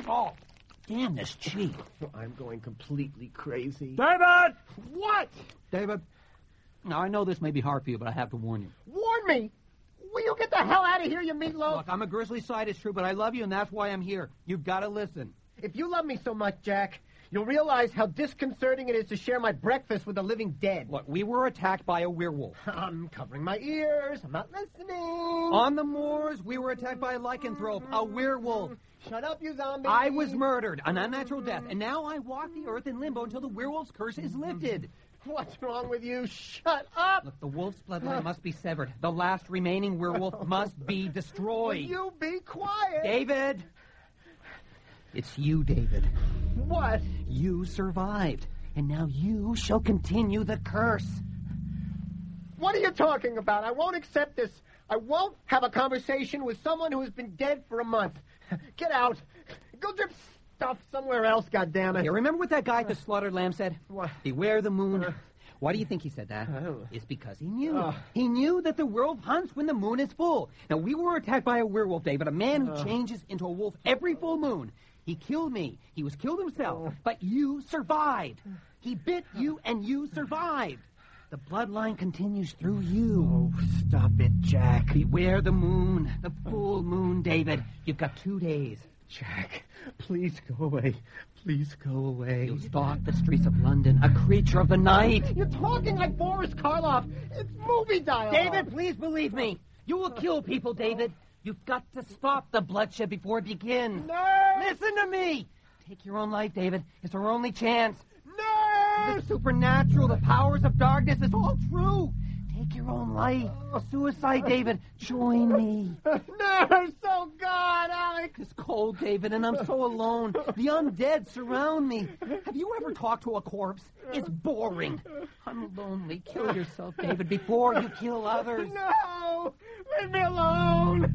Oh, damn this cheek. I'm going completely crazy. David! What? David, now I know this may be hard for you, but I have to warn you. Warn me? Will you get the hell out of here, you meatloaf? Look, I'm a grizzly side, it's true, but I love you, and that's why I'm here. You've got to listen. If you love me so much, Jack, you'll realize how disconcerting it is to share my breakfast with the living dead. Look, we were attacked by a werewolf. I'm covering my ears. I'm not listening. On the moors, we were attacked by a lycanthrope, a werewolf. Shut up, you zombie. I was murdered, an unnatural death, and now I walk the earth in limbo until the werewolf's curse is lifted. What's wrong with you? Shut up! Look, the wolf's bloodline must be severed. The last remaining werewolf must be destroyed. Will you be quiet? David! It's you, David. What? You survived, and now you shall continue the curse. What are you talking about? I won't accept this. I won't have a conversation with someone who has been dead for a month. Get out. Go drip stuff somewhere else, goddammit. You remember what that guy at the slaughtered lamb said? What? Beware the moon. Why do you think he said that? It's because he knew. He knew that the werewolf hunts when the moon is full. Now, we were attacked by a werewolf, David, a man who changes into a wolf every full moon. He killed me. He was killed himself. But you survived. He bit you, and you survived. The bloodline continues through you. Oh, stop it, Jack. Beware the moon. The full moon, David. You've got 2 days. Jack, please go away. Please go away. You'll stalk the streets of London, a creature of the night. You're talking like Boris Karloff. It's movie dialogue. David, please believe me. You will kill people, David. You've got to stop the bloodshed before it begins. No! Listen to me. Take your own life, David. It's our only chance. No! The supernatural, the powers of darkness, it's all true. Take your own life. Suicide, David. Join me. Nurse, oh God, Alex. It's cold, David, and I'm so alone. The undead surround me. Have you ever talked to a corpse? It's boring. I'm lonely. Kill yourself, David, before you kill others. No! Leave me alone!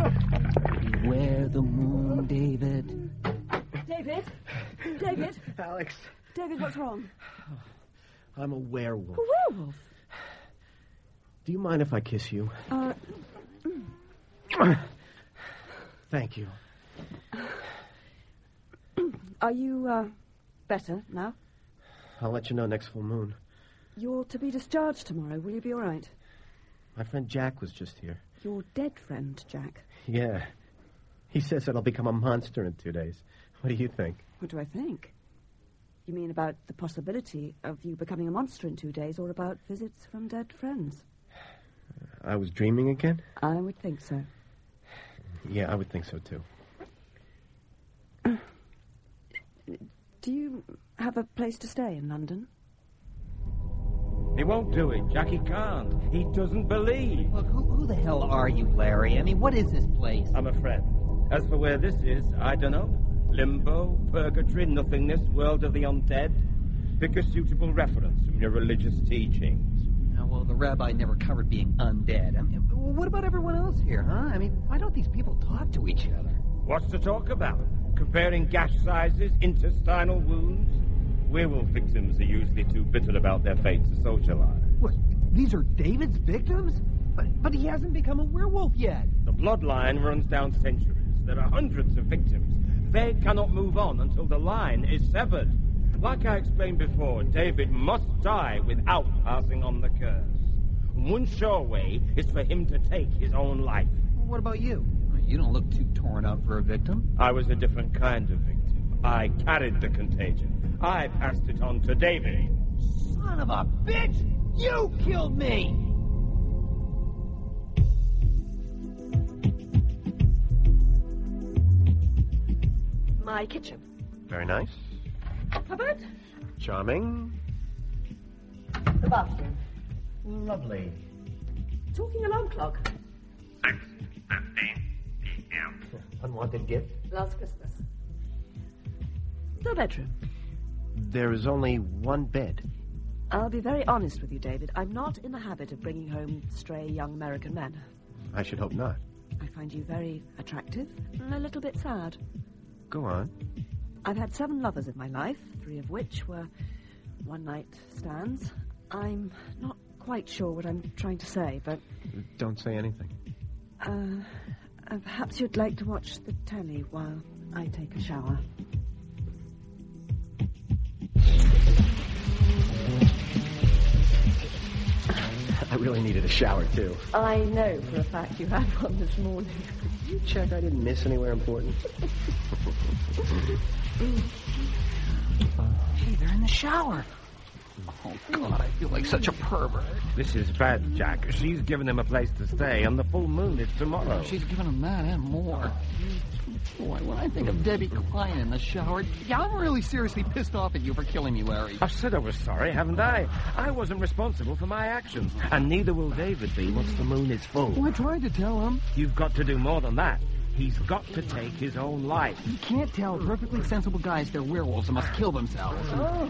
Beware the moon, David. David? David? Alex. David, what's wrong? I'm a werewolf. A werewolf? Do you mind if I kiss you? Thank you. Are you, better now? I'll let you know next full moon. You're to be discharged tomorrow. Will you be all right? My friend Jack was just here. Your dead friend, Jack. Yeah. He says that I'll become a monster in 2 days. What do you think? What do I think? You mean about the possibility of you becoming a monster in 2 days, or about visits from dead friends? I was dreaming again? I would think so. Yeah, I would think so, too. Do you have a place to stay in London? He won't do it, Jack. He can't. He doesn't believe. Look, who the hell are you, Larry? I mean, what is this place? I'm a friend. As for where this is, I don't know. Limbo, purgatory, nothingness, world of the undead. Pick a suitable reference from your religious teachings. Well, the rabbi never covered being undead. I mean, what about everyone else here, huh? I mean, why don't these people talk to each other? What's to talk about? Comparing gash sizes, intestinal wounds? Werewolf victims are usually too bitter about their fate to socialize. What? These are David's victims? But he hasn't become a werewolf yet. The bloodline runs down centuries. There are hundreds of victims. They cannot move on until the line is severed. Like I explained before, David must die without passing on the curse. One sure way is for him to take his own life. Well, what about you? You don't look too torn up for a victim. I was a different kind of victim. I carried the contagion. I passed it on to David. Son of a bitch! You killed me! My kitchen. Very nice. Cupboard? Charming. The bathroom. Lovely. Talking alarm clock. 6:15 p.m. Unwanted gift? Last Christmas. The bedroom. There is only one bed. I'll be very honest with you, David. I'm not in the habit of bringing home stray young American men. I should hope not. I find you very attractive and a little bit sad. Go on. I've had 7 lovers in my life, 3 of which were one-night stands. I'm not quite sure what I'm trying to say, but... Don't say anything. Perhaps you'd like to watch the telly while I take a shower. I really needed a shower, too. I know for a fact you had one this morning. You check I didn't miss anywhere important? Hey, they're in the shower. Oh, God, I feel like such a pervert. This is bad, Jack. She's given him a place to stay, and the full moon is tomorrow. She's given him that and more. Boy, when I think of Debbie Klein in the shower, yeah, I'm really seriously pissed off at you for killing me, Larry. I've said I was sorry, haven't I? I wasn't responsible for my actions, and neither will David be once the moon is full. Well, I tried to tell him. You've got to do more than that. He's got to take his own life. You can't tell perfectly sensible guys they're werewolves and must kill themselves.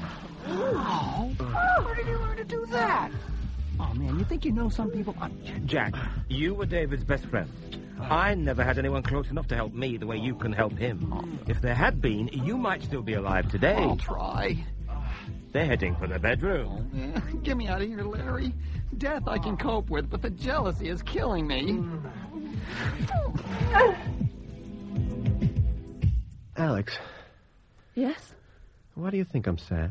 Where did you learn to do that? Oh, man, you think you know some people? Jack, you were David's best friend. I never had anyone close enough to help me the way you can help him. If there had been, you might still be alive today. I'll try. They're heading for the bedroom. Oh, man. Get me out of here, Larry. Death I can cope with, but the jealousy is killing me. Alex. Yes? Why do you think I'm sad?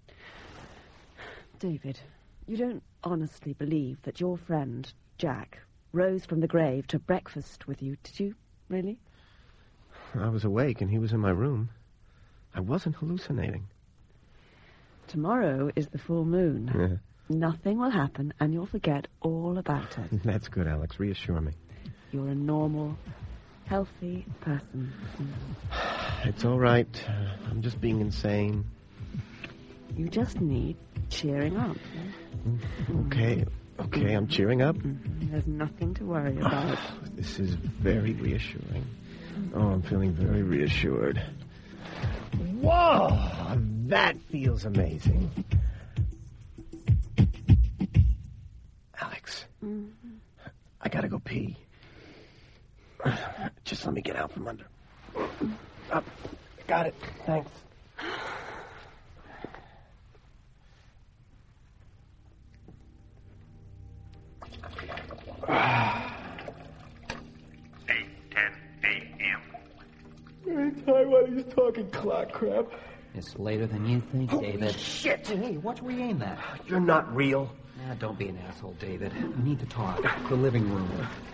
David, you don't honestly believe that your friend, Jack, rose from the grave to breakfast with you, did you? Really? I was awake and he was in my room. I wasn't hallucinating. Tomorrow is the full moon. Yeah. Nothing will happen and you'll forget all about it. That's good, Alex. Reassure me. You're a normal, healthy person. It's all right. I'm just being insane. You just need cheering up. Okay, I'm cheering up. There's nothing to worry about. This is very reassuring. Oh, I'm feeling very reassured. Whoa! That feels amazing. Alex, I gotta go pee. Just let me get out from under. Up. Got it. Thanks. Taiwanese talking clock crap. It's later than you think, David. Shit! Hey, watch where you aim that. You're not real. Don't be an asshole, David. We need to talk. The living room.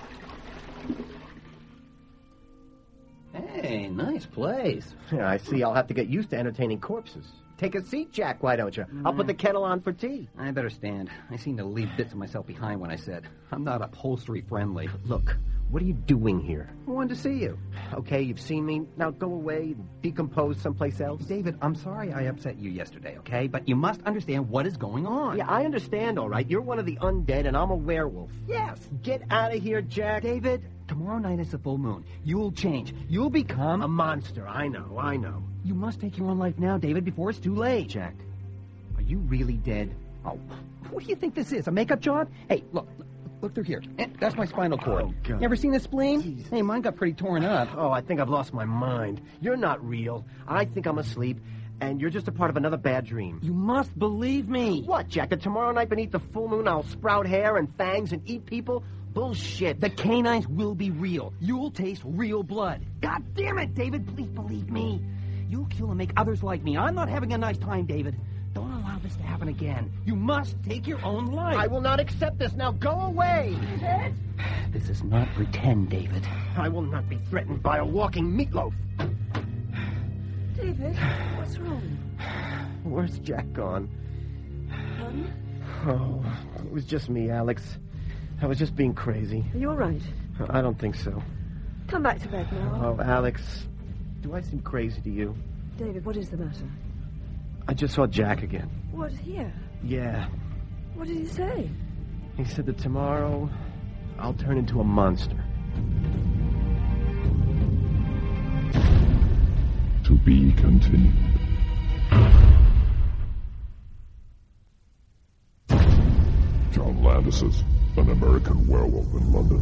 Hey, nice place. Yeah, I see. I'll have to get used to entertaining corpses. Take a seat, Jack, why don't you? I'll put the kettle on for tea. I better stand. I seem to leave bits of myself behind when I said, I'm not upholstery friendly. Look, what are you doing here? I wanted to see you. Okay, you've seen me. Now go away, decompose someplace else. David, I'm sorry I upset you yesterday, okay? But you must understand what is going on. Yeah, I understand, all right. You're one of the undead, and I'm a werewolf. Yes. Get out of here, Jack. David, tomorrow night is the full moon. You'll change. You'll become a monster. I know. You must take your own life now, David, before it's too late. Jack, are you really dead? Oh, what do you think this is, a makeup job? Hey, look through here. That's my spinal cord. Oh, God. You ever seen the spleen? Jeez. Hey, mine got pretty torn up. Oh, I think I've lost my mind. You're not real. I think I'm asleep, and you're just a part of another bad dream. You must believe me. What, Jack? That tomorrow night beneath the full moon I'll sprout hair and fangs and eat people? Bullshit. The canines will be real. You'll taste real blood. God damn it, David. Please believe me. You'll kill and make others like me. I'm not having a nice time, David. Don't allow this to happen again. You must take your own life. I will not accept this. Now go away. This is not pretend, David. I will not be threatened by a walking meatloaf. David, what's wrong? Where's Jack gone? Honey? Oh, it was just me, Alex. I was just being crazy. Are you all right? I don't think so. Come back to bed now. Oh, Alex, do I seem crazy to you? David, what is the matter? I just saw Jack again. What, here? Yeah. What did he say? He said that tomorrow I'll turn into a monster. To be continued. John Landis's An American Werewolf in London.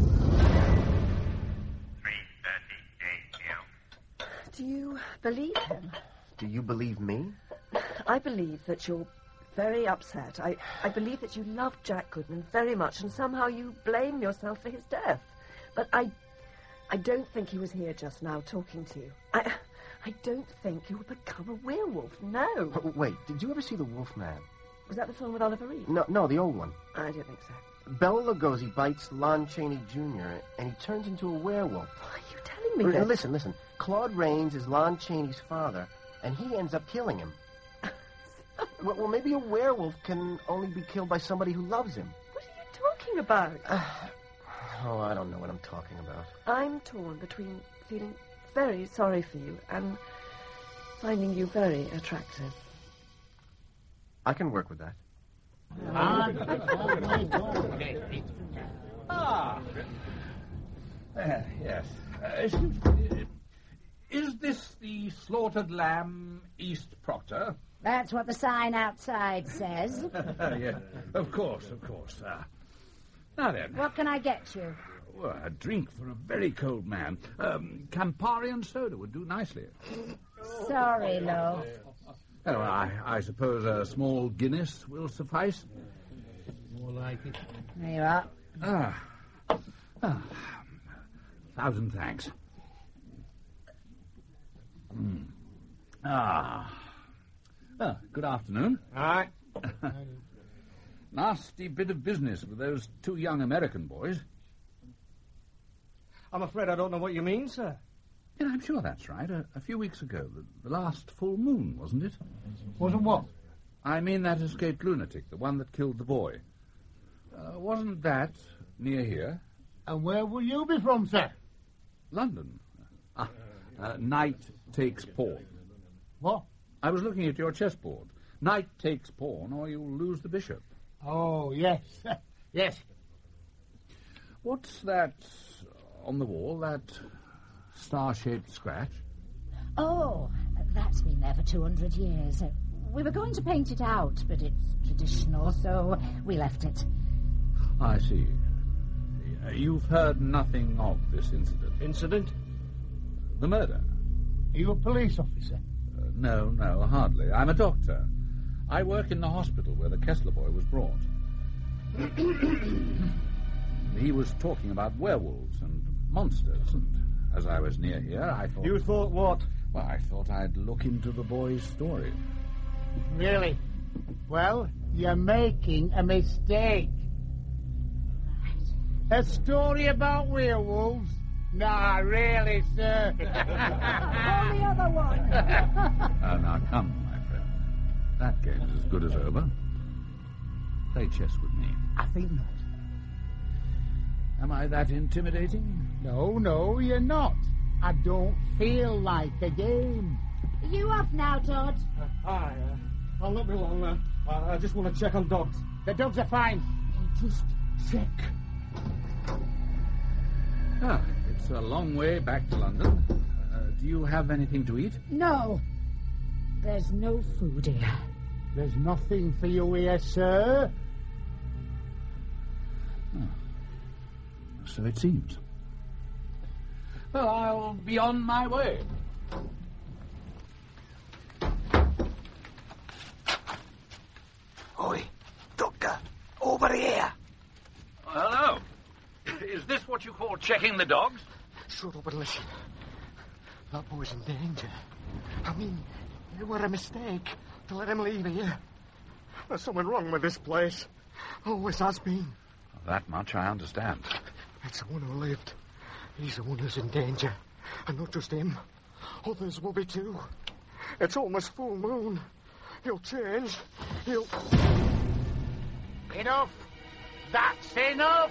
3:30 a.m. Do you believe him? Do you believe me? I believe that you're very upset. I believe that you love Jack Goodman very much, and somehow you blame yourself for his death. But I don't think he was here just now talking to you. I don't think you'll become a werewolf, no. Oh, wait, did you ever see The Wolfman? Was that the film with Oliver Reed? No, the old one. I don't think so. Bela Lugosi bites Lon Chaney Jr., and he turns into a werewolf. Why are you telling me this? Listen. Claude Rains is Lon Chaney's father, and he ends up killing him. well, maybe a werewolf can only be killed by somebody who loves him. What are you talking about? I don't know what I'm talking about. I'm torn between feeling very sorry for you and finding you very attractive. I can work with that. Yes. Is this the slaughtered lamb, East Proctor? That's what the sign outside says. Yeah, of course. Now then. What can I get you? Well, a drink for a very cold man. Campari and soda would do nicely. Sorry, love. Oh, I suppose a small Guinness will suffice. More like it. There you are. 1,000 thanks. Good afternoon. Aye. Nasty bit of business with those two young American boys. I'm afraid I don't know what you mean, sir. Yeah, I'm sure that's right. A few weeks ago, the last full moon, wasn't it? Wasn't what? I mean that escaped lunatic, the one that killed the boy. Wasn't that near here? And where will you be from, sir? London. Knight takes pawn. What? I was looking at your chessboard. Knight takes pawn, or you'll lose the bishop. Oh, yes. Yes. What's that on the wall, that star-shaped scratch? Oh, that's been there for 200 years. We were going to paint it out, but it's traditional, so we left it. I see. You've heard nothing of this incident? Incident? The murder. Are you a police officer? No, hardly. I'm a doctor. I work in the hospital where the Kessler boy was brought. He was talking about werewolves and monsters, and as I was near here, I thought... You thought what? Well, I thought I'd look into the boy's story. Really? Well, you're making a mistake. A story about werewolves? Nah, really, sir. Call the other one. Now, come, my friend. That game's as good as over. Play chess with me. I think not. Am I that intimidating? No, you're not. I don't feel like a game. Are you off now, Todd? I'll not be long. I just want to check on dogs. The dogs are fine. Just check. It's a long way back to London. Do you have anything to eat? No. There's no food here. There's nothing for you here, sir. So it seems. Well, I'll be on my way. Oi, doctor, over here. Hello. Is this what you call checking the dogs? Shut up and listen. That boy's in danger. I mean, it were a mistake to let him leave here. There's something wrong with this place. Always has been. That much I understand. It's the one who lived. He's the one who's in danger. And not just him. Others will be too. It's almost full moon. He'll change. He'll... Enough. That's enough.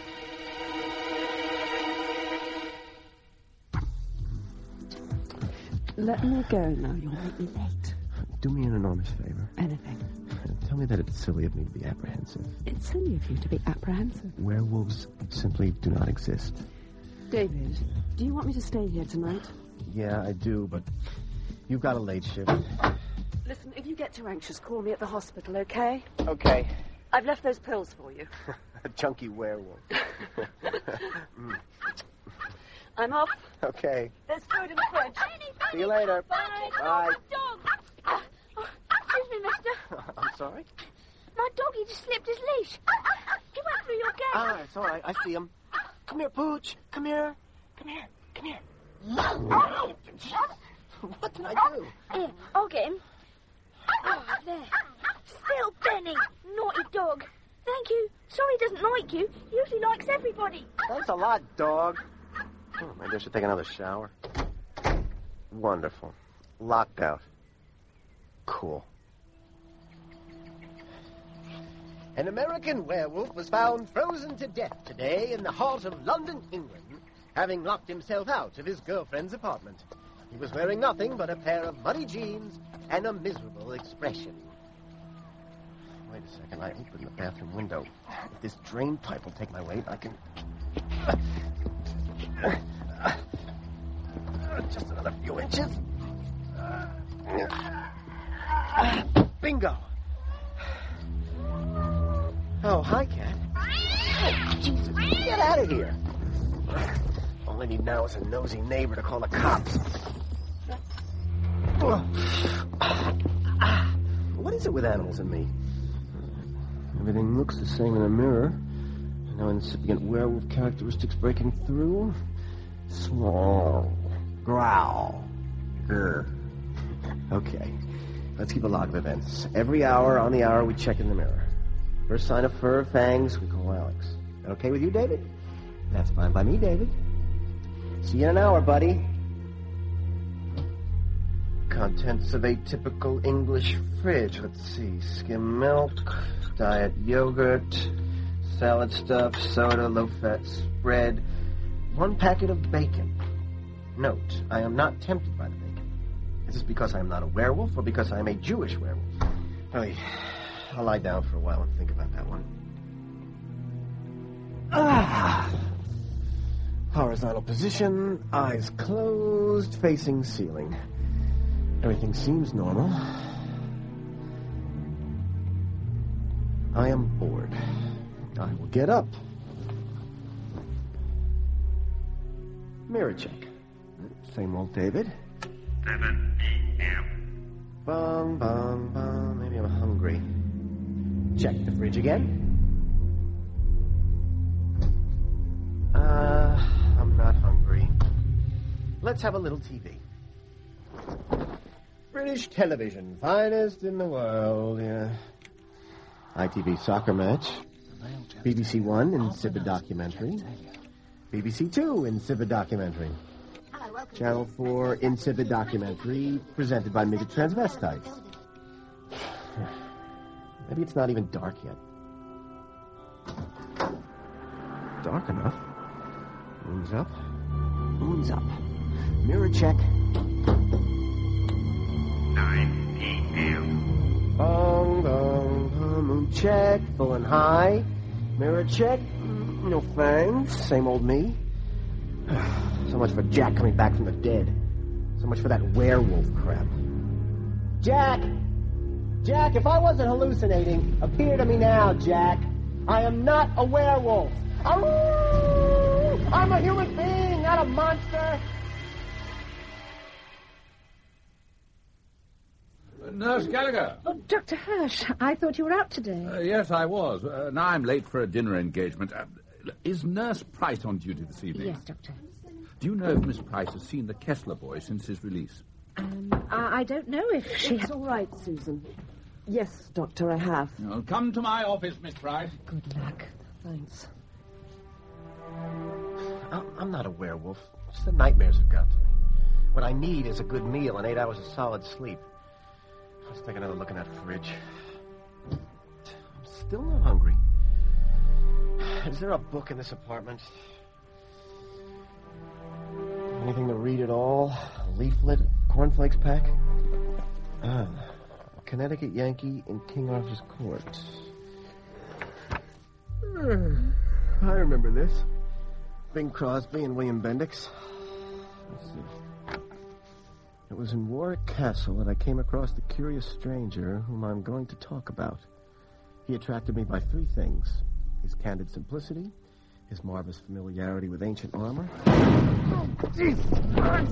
Let me go now. You'll make me late. Do me an enormous favor. Anything. Tell me that it's silly of me to be apprehensive. It's silly of you to be apprehensive. Werewolves simply do not exist. David, do you want me to stay here tonight? Yeah, I do, but you've got a late shift. Listen, if you get too anxious, call me at the hospital, okay? Okay. I've left those pills for you. A chunky werewolf. I'm off. Okay. There's food in the fridge. See you later. Bye. Bye. Excuse me, mister. I'm sorry? My doggy just slipped his leash. He went through your gate. Ah, it's all right. I see him. Come here, Pooch. Come here. Come here. Come here. What did I do? Here, I'll get him. Oh, there. Still Benny, naughty dog. Thank you. Sorry he doesn't like you. He usually likes everybody. Thanks a lot, dog. Oh, maybe I should take another shower. Wonderful. Locked out. Cool. An American werewolf was found frozen to death today in the heart of London, England, having locked himself out of his girlfriend's apartment. He was wearing nothing but a pair of muddy jeans and a miserable expression. Wait a second, I opened the bathroom window. If this drain pipe will take my weight, I can... Just another few inches. Bingo! Oh, hi, Cat. Oh, Jesus, get out of here. All I need now is a nosy neighbor to call the cops. What is it with animals and me? Everything looks the same in a mirror. No incipient werewolf characteristics breaking through. Snarl. Growl. Grr. Okay. Let's keep a log of events. Every hour on the hour we check in the mirror. First sign of fur, fangs, we call Alex. That okay with you, David? That's fine by me, David. See you in an hour, buddy. Contents of a typical English fridge. Let's see. Skim milk, diet yogurt, salad stuff, soda, low-fat spread, 1 packet of bacon. Note, I am not tempted by the bacon. Is this because I am not a werewolf or because I am a Jewish werewolf? Really, I'll lie down for a while and think about that one. Horizontal position, eyes closed, facing ceiling. Everything seems normal. I am bored. I will get up. Mirror check. Same old David. 7 p.m. Bong, bong, bong. Maybe I'm hungry. Check the fridge again. I'm not hungry. Let's have a little TV. British television, finest in the world, yeah. ITV soccer match. BBC One, insipid documentary. BBC Two, insipid documentary. Channel 4, insipid documentary, presented by midget transvestites. Maybe it's not even dark yet. Dark enough. Moon's up. Moon's up. Mirror check. 9 p.m. Bong, bong, bong. Moon check. Full and high. Mirror check. No fangs. Same old me. So much for Jack coming back from the dead. So much for that werewolf crap. Jack! Jack, if I wasn't hallucinating, appear to me now, Jack. I am not a werewolf. I'm a human being, not a monster. Nurse Gallagher. Oh, Dr. Hirsch, I thought you were out today. Yes, I was. Now I'm late for a dinner engagement. Is Nurse Price on duty this evening? Yes, Doctor. Do you know if Miss Price has seen the Kessler boy since his release? I don't know if she... It's all right, Susan. Yes, Doctor, I have. Well, come to my office, Miss Price. Good luck. Thanks. I'm not a werewolf. Just the nightmares have got to me. What I need is a good meal and 8 hours of solid sleep. Let's take another look in that fridge. I'm still not hungry. Is there a book in this apartment? Anything to read at all? A leaflet? Cornflakes pack? Connecticut Yankee in King Arthur's Court. I remember this. Bing Crosby and William Bendix. Let's see. It was in Warwick Castle that I came across the curious stranger whom I'm going to talk about. He attracted me by 3 things. His candid simplicity, his marvelous familiarity with ancient armor. Oh, Jesus Christ!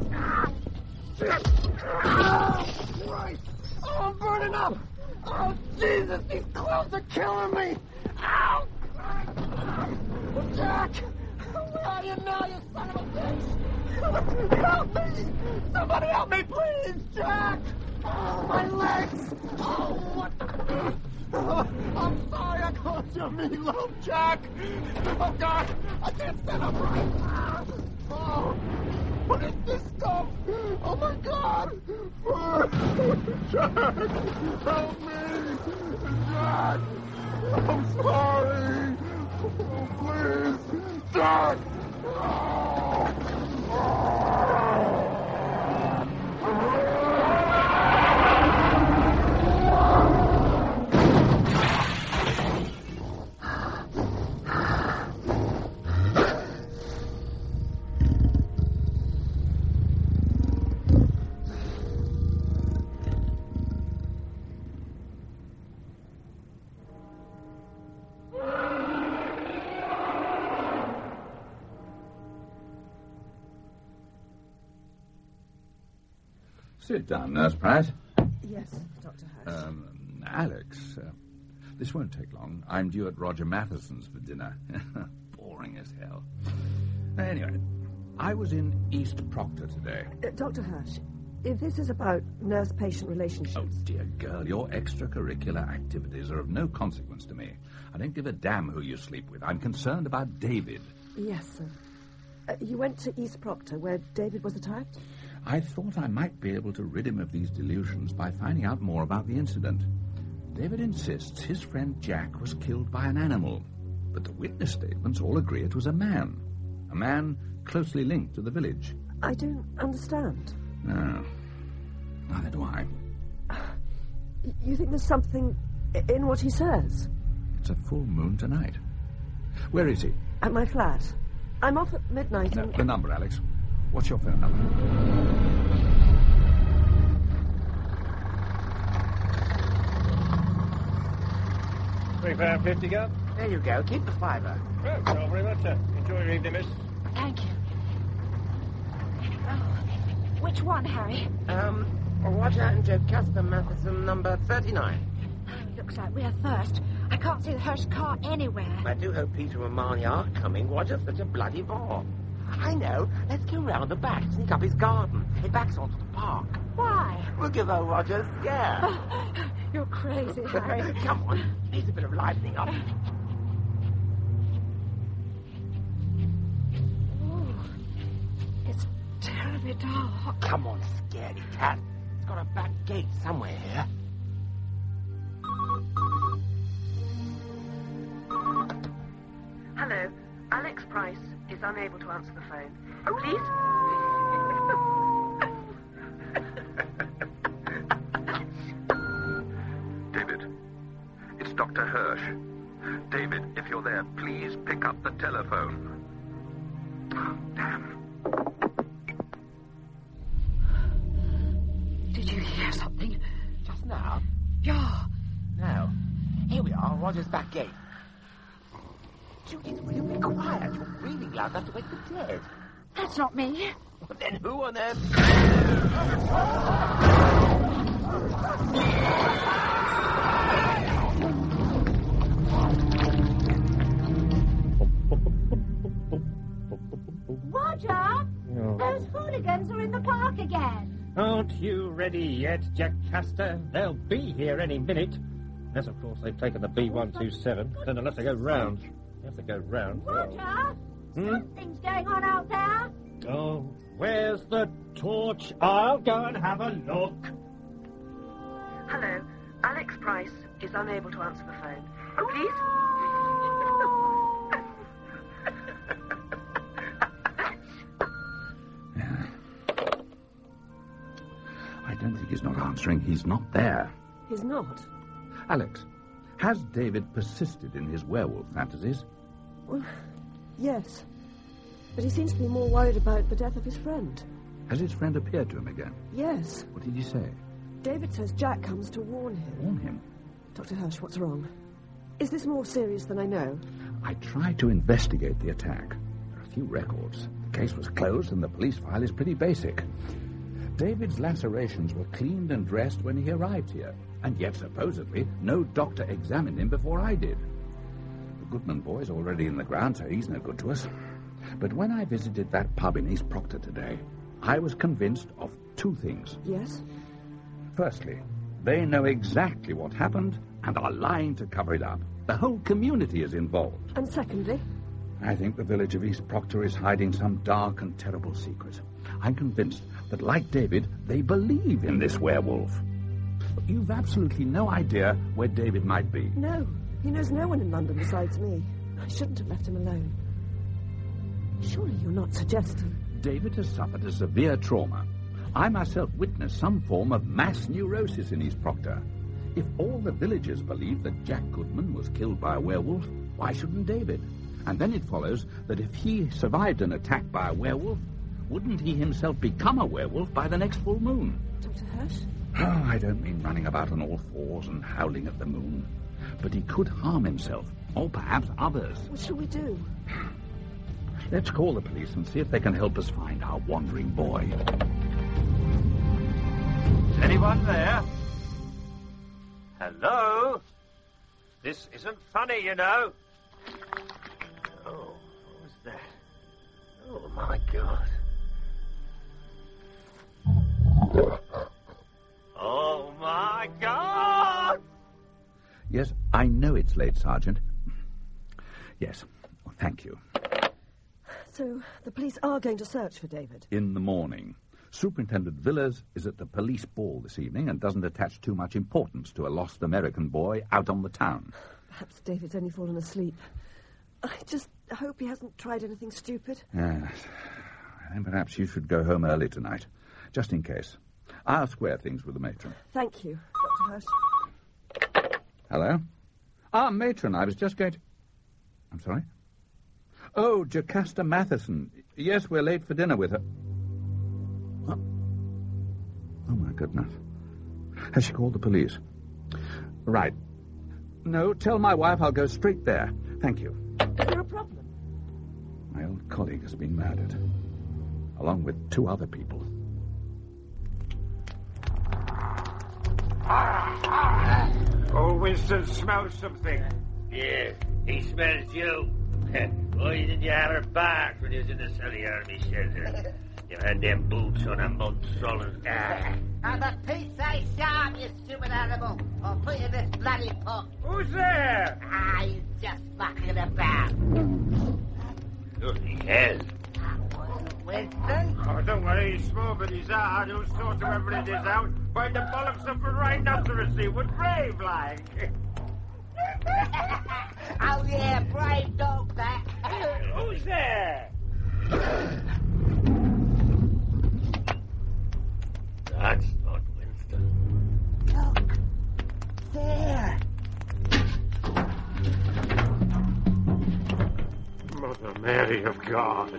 Oh, Christ! Oh, I'm burning up! Oh, Jesus, these clothes are killing me! Ow! Oh, Jack! Where are you now, you son of a bitch? Help me! Somebody help me, please! Jack! Oh, my legs! Oh, what? Oh, I'm sorry I caused your meatloaf, Jack! Oh, God! I can't stand up right now! Oh, what is this stuff? Oh, my God! Jack! Help me! Jack! I'm sorry! Oh, please! Jack! Sit down, Nurse Pratt. Yes, Dr. Hurst. Alex, this won't take long. I'm due at Roger Matheson's for dinner. Boring as hell. Anyway, I was in East Proctor today. Dr. Hirsch, if this is about nurse-patient relationships... Oh, dear girl, your extracurricular activities are of no consequence to me. I don't give a damn who you sleep with. I'm concerned about David. Yes, sir. You went to East Proctor, where David was attacked? I thought I might be able to rid him of these delusions by finding out more about the incident. David insists his friend Jack was killed by an animal, but the witness statements all agree it was a man closely linked to the village. I don't understand. No, neither do I. You think there's something in what he says? It's a full moon tonight. Where is he? At my flat. I'm off at midnight. No, the number, Alex. What's your phone number? £3.50, Gov. There you go. Keep the fiver. Well, not very much, sir. Enjoy your evening, miss. Thank you. Oh, which one, Harry? Roger and Jocasta Matheson, number 39. Oh, looks like we're first. I can't see the Hirsch car anywhere. I do hope Peter and Marnie are coming. Roger's such a bloody bore. I know. Let's go round the back, sneak up his garden. It backs onto the park. Why? We'll give old Roger a scare. You're crazy, Harry. Come on. He needs a bit of livening up. Oh, it's terribly dark. Come on, scaredy cat. It's got a back gate somewhere here. Hello. Alex Price is unable to answer the phone. Please? David, it's Dr. Hirsch. David, if you're there, please pick up the telephone. Oh, damn. Did you hear something? Just now? Yeah. No. Here we are, Roger's back gate. Judy's really quiet. You're breathing loud enough to wake the dead. That's not me. Well, then who on earth... Roger! Those hooligans are in the park again. Aren't you ready yet, Jocasta? They'll be here any minute. Unless, of course, they've taken the B127. Then they'll have to go round. Have to go round. Roger! Something's going on out there. Oh, where's the torch? I'll go and have a look. Hello. Alex Price is unable to answer the phone. Please? I don't think he's not answering. He's not there. He's not? Alex, has David persisted in his werewolf fantasies? Well, yes. But he seems to be more worried about the death of his friend. Has his friend appeared to him again? Yes. What did he say? David says Jack comes to warn him. Warn him? Dr. Hirsch, what's wrong? Is this more serious than I know? I tried to investigate the attack. There are a few records. The case was closed and the police file is pretty basic. David's lacerations were cleaned and dressed when he arrived here, and yet supposedly no doctor examined him before I did. The Goodman boy's already in the ground, so he's no good to us. But when I visited that pub in East Proctor today, I was convinced of two things. Yes? Firstly, they know exactly what happened and are lying to cover it up. The whole community is involved. And secondly? I think the village of East Proctor is hiding some dark and terrible secret. I'm convinced that, like David, they believe in this werewolf. You've absolutely no idea where David might be. No, he knows no one in London besides me. I shouldn't have left him alone. Surely you're not suggesting... David has suffered a severe trauma. I myself witnessed some form of mass neurosis in East Proctor. If all the villagers believe that Jack Goodman was killed by a werewolf, why shouldn't David? And then it follows that if he survived an attack by a werewolf, wouldn't he himself become a werewolf by the next full moon? Dr. Hirsch? Oh, I don't mean running about on all fours and howling at the moon. But he could harm himself, or perhaps others. What shall we do? Let's call the police and see if they can help us find our wandering boy. Is anyone there? Hello? This isn't funny, you know. Oh, what was that? Oh, my God. Oh, my God! Yes, I know it's late, Sergeant. Yes, thank you. So, the police are going to search for David? In the morning. Superintendent Villas is at the police ball this evening and doesn't attach too much importance to a lost American boy out on the town. Perhaps David's only fallen asleep. I just hope he hasn't tried anything stupid. Yes. And perhaps you should go home early tonight, just in case. I'll square things with the matron. Thank you, Dr. Hirsch. Hello? Ah, matron, I was just going to... I'm sorry? Oh, Jocasta Matheson. Yes, we're late for dinner with her. Oh, my goodness. Has she called the police? Right. No, tell my wife I'll go straight there. Thank you. Is there a problem? My old colleague has been murdered, along with 2 other people. Oh, Winston smells something. Yeah, he smells you. Why didn't you have her back when he was in the Sully Army shelter? You had them boots on a mud swollen. And the piece I sharp, you stupid animal. I'll put you in this bloody pot. Who's there? He's just fucking about. Bloody hell. Winston? Oh, don't worry, he's small, but he's hard. He'll sort whoever it is out. By the bollocks of a rhinoceros, would brave like. Oh, yeah, brave dog, that. Who's there? That's not Winston. Look. There. Mother Mary of God.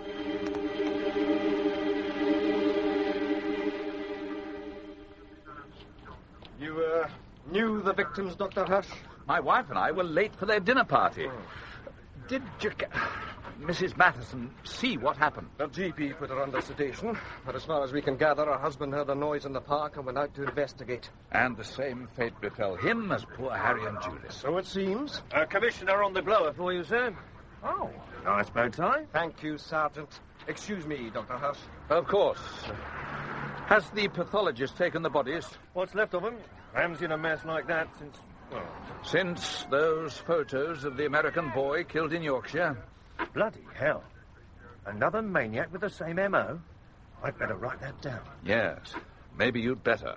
You, knew the victims, Dr. Hirsch? My wife and I were late for their dinner party. Did Mrs. Matheson see what happened? The GP put her under sedation, but as far as we can gather, her husband heard a noise in the park and went out to investigate. And the same fate befell him as poor Harry and Judith. So it seems. Commissioner on the blower for you, sir. Oh, nice bow tie. Thank you, Sergeant. Excuse me, Dr. Hirsch. Of course. Has the pathologist taken the bodies? What's left of them? Ram's in a mess like that since... Well, since those photos of the American boy killed in Yorkshire. Bloody hell. Another maniac with the same M.O.? I'd better write that down. Yes, maybe you'd better.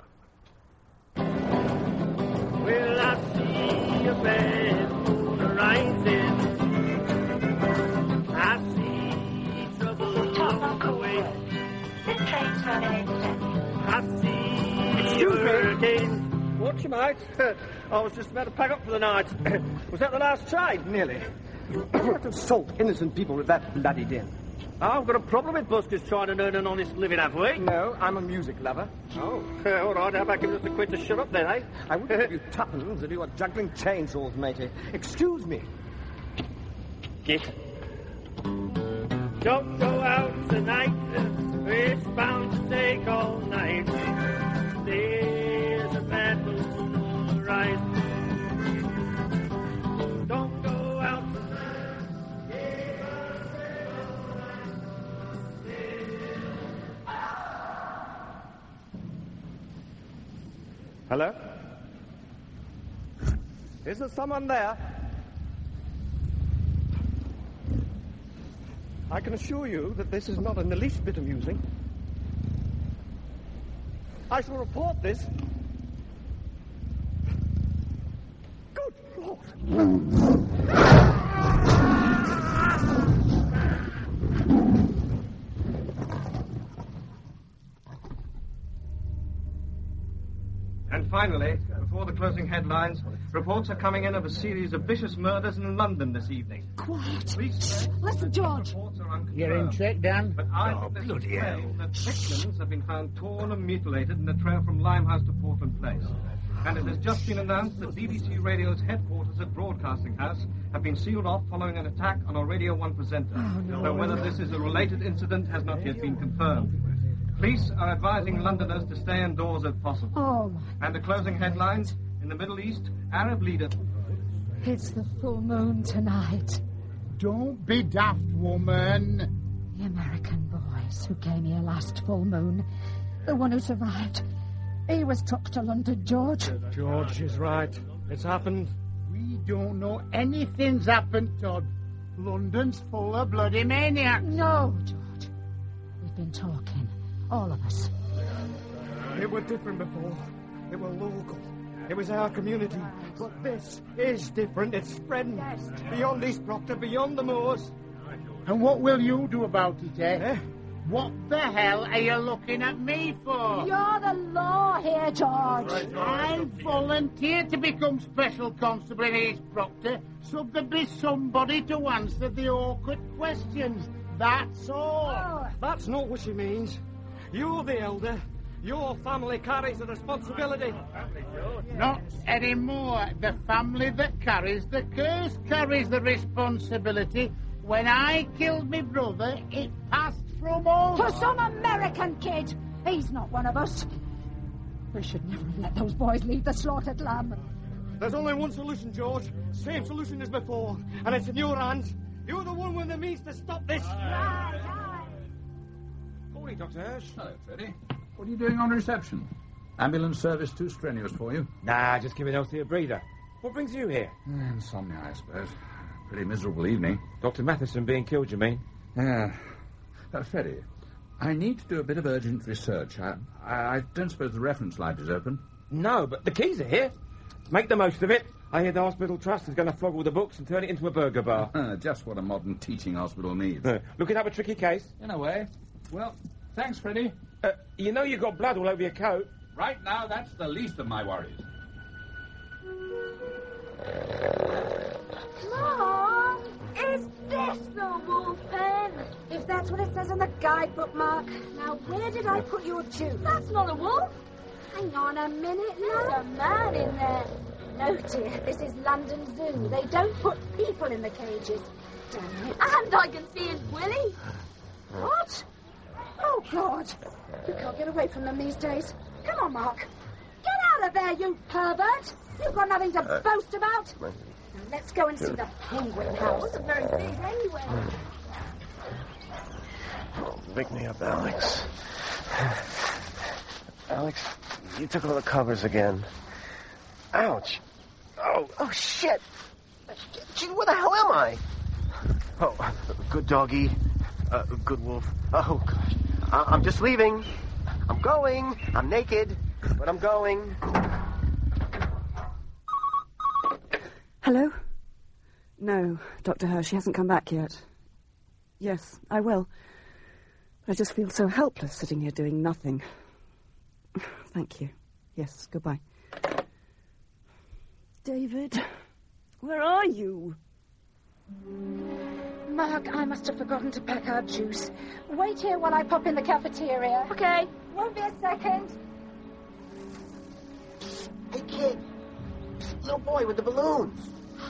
Will I see a bad moon rising? I see trouble on the way. This train's for an instant. I see a hurricane. Watch your mate. I was just about to pack up for the night. Was that the last train? Nearly. What of salt innocent people with that bloody din? I've got a problem with buskers trying to earn an honest living, have we? No, I'm a music lover. Oh, all right. How about giving us a quid to shut up then, eh? I wouldn't give you tuppence if you were juggling chainsaws, matey. Excuse me. Git. Don't go out tonight. It's bound to take all night. There's a bad moon on the rise. Don't go out tonight. Hello? Is there someone there? I can assure you that this is not in the least bit amusing. I shall report this. Good Lord! And finally, before the closing headlines, reports are coming in of a series of vicious murders in London this evening. Quiet. Police Listen, George. You're in check, Dan? But I Oh, think there's bloody a hell. claim that victims have been found torn and mutilated in the trail from Limehouse to Portland Place. And it has just been announced that BBC Radio's headquarters at Broadcasting House have been sealed off following an attack on a Radio 1 presenter. Though whether this is a related incident has not yet been confirmed. Police are advising Londoners to stay indoors if possible. Oh, And the closing headlines, in the Middle East, Arab leader... it's the full moon tonight. Don't be daft, woman. The American boys who came here last full moon. The one who survived. He was took to London, George. George is right. It's happened. We don't know anything's happened, Todd. London's full of bloody maniacs. No, George. We've been talking. All of us. It was different before. It was local. It was our community. But this is different. It's spreading. Beyond East Proctor, beyond the moors. And what will you do about it, eh? What the hell are you looking at me for? You're the law here, George. I volunteered to become Special Constable in East Proctor, so there'd be somebody to answer the awkward questions. That's all. That's not what she means. You're the elder. Your family carries the responsibility. Not anymore. The family that carries the curse carries the responsibility. When I killed my brother, it passed from us. To some American kid. He's not one of us. We should never have let those boys leave the slaughtered lamb. There's only one solution, George. Same solution as before. And it's in your hands. You're the one with the means to stop this. Morning, Dr. Hirsch. Hello, Freddie. What are you doing on reception? Ambulance service too strenuous for you? Nah, just giving Elsie a breather. What brings you here? Insomnia, I suppose. Pretty miserable evening. Dr. Matheson being killed, you mean? Yeah. Freddie, I need to do a bit of urgent research. I don't suppose the reference library's open? No, but the keys are here. Make the most of it. I hear the hospital trust is going to flog all the books and turn it into a burger bar. Just what a modern teaching hospital needs. Looking up a tricky case? In a way. Well, thanks, Freddie. You know you've got blood all over your coat. Right now, that's the least of my worries. Mom, is this the wolf pen? If that's what it says on the guidebook, Mark. Now, where did I put your juice? That's not a wolf. Hang on a minute, There's a man in there. No, dear, this is London Zoo. They don't put people in the cages. Damn it. And I can see his willy. What? Oh, God. You can't get away from them these days. Come on, Mark. Get out of there, you pervert. You've got nothing to boast about. Now, let's go and see the Penguin House. It wasn't very big anyway. Oh, wake me up, Alex. Alex, you took all the covers again. Ouch. Oh, shit. Gee, where the hell am I? Oh, good doggy. Good wolf. Oh, gosh. I'm just leaving. I'm going. I'm naked, but I'm going. Hello? No, Dr. Hirsch, she hasn't come back yet. Yes, I will. I just feel so helpless sitting here doing nothing. Thank you. Yes, goodbye. David, where are you? Mark, I must have forgotten to pack our juice. Wait here while I pop in the cafeteria. Okay. Won't be a second. Hey, kid. Little boy with the balloons.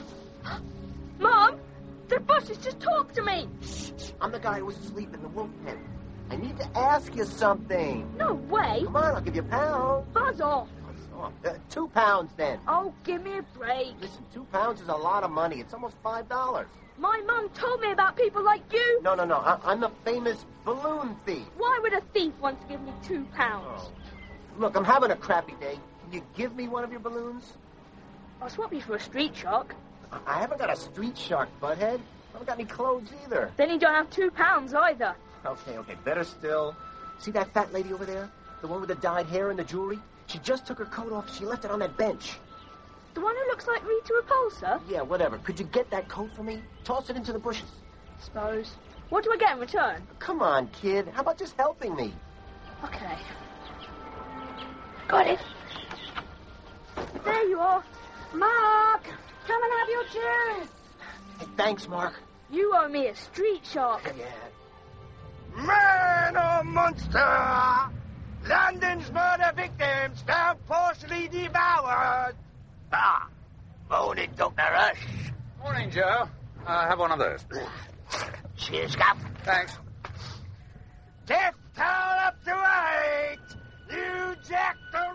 Mom, the bus has just talked to me. I'm the guy who was asleep in the wolf pen. I need to ask you something. No way. Come on, I'll give you £1. Buzz off. £2 then. Oh, give me a break. Listen, £2 is a lot of money. It's almost $5. My mum told me about people like you. No. I'm the famous balloon thief. Why would a thief want to give me £2? Look, I'm having a crappy day. Can you give me one of your balloons? I'll swap you for a street shark. I haven't got a street shark, butthead. I haven't got any clothes either. Then you don't have £2 either. Okay. Better still. See that fat lady over there? The one with the dyed hair and the jewelry? She just took her coat off. She left it on that bench. The one who looks like Rita Repulsa? Yeah, whatever. Could you get that coat for me? Toss it into the bushes. Suppose. What do I get in return? Come on, kid. How about just helping me? Okay. Got it. There you are. Mark, come and have your juice. Hey, thanks, Mark. You owe me a street shark. Yeah. Man or monster! London's murder victims found partially devoured. Morning, Dr. Rush. Morning, Joe. Have one of those. Cheers, Cap. Thanks. Death toll up to 8! You Jack the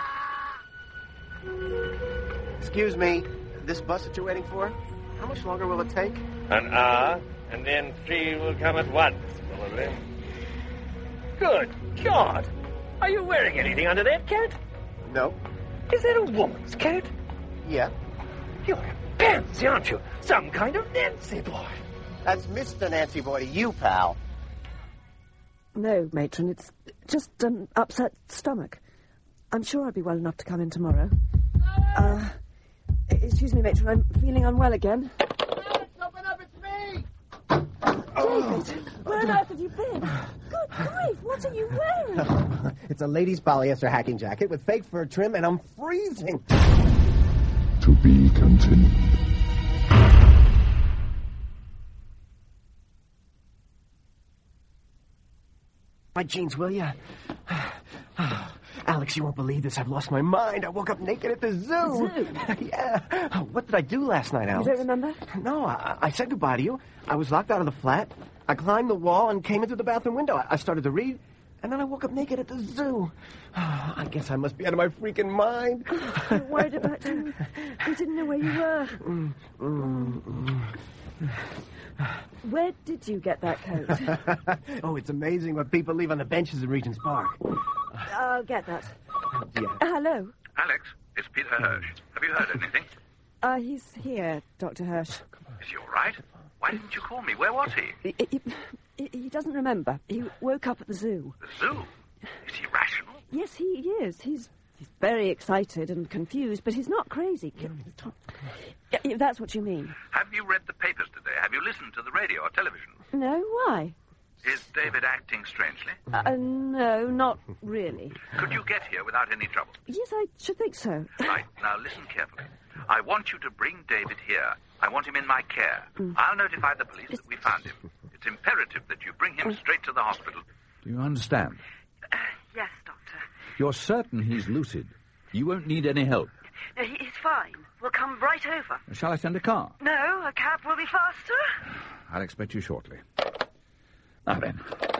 Ripper! Excuse me. This bus that you're waiting for? How much longer will it take? An hour, and then 3 will come at once, probably. Good God! Are you wearing anything under that coat? No. Is that a woman's coat? Yeah. You're a pansy, aren't you? Some kind of Nancy boy. That's Mr. Nancy Boy to you, pal. No, matron, it's just an upset stomach. I'm sure I'll be well enough to come in tomorrow. Excuse me, matron, I'm feeling unwell again. Open up, it's me! David, where on earth have you been? Good grief, what are you wearing? It's a lady's polyester hacking jacket with fake fur trim, and I'm freezing. To be continued. My jeans, will ya? Alex, you won't believe this. I've lost my mind. I woke up naked at the zoo. Zoo? Yeah. What did I do last night, Alex? You don't remember? No, I said goodbye to you. I was locked out of the flat. I climbed the wall and came into the bathroom window. I started to read, and then I woke up naked at the zoo. I guess I must be out of my freaking mind. I was worried about you. We didn't know where you were. Where did you get that coat? Oh, it's amazing what people leave on the benches in Regent's Park. I'll get that. Yeah. Hello. Alex, it's Peter Hirsch. Have you heard anything? He's here, Dr. Hirsch. Is he all right? Why didn't you call me? Where was he? He doesn't remember. He woke up at the zoo. The zoo? Is he rational? Yes, he is. He's very excited and confused, but he's not crazy. If that's what you mean. Have you read the papers today? Have you listened to the radio or television? No, why? Is David acting strangely? No, not really. Could you get here without any trouble? Yes, I should think so. Right, now listen carefully. I want you to bring David here. I want him in my care. I'll notify the police that we found him. It's imperative that you bring him straight to the hospital. Do you understand? Yes, Doctor. You're certain he's lucid. You won't need any help. No, he's fine. We'll come right over. Shall I send a car? No, a cab will be faster. I'll expect you shortly. Now then.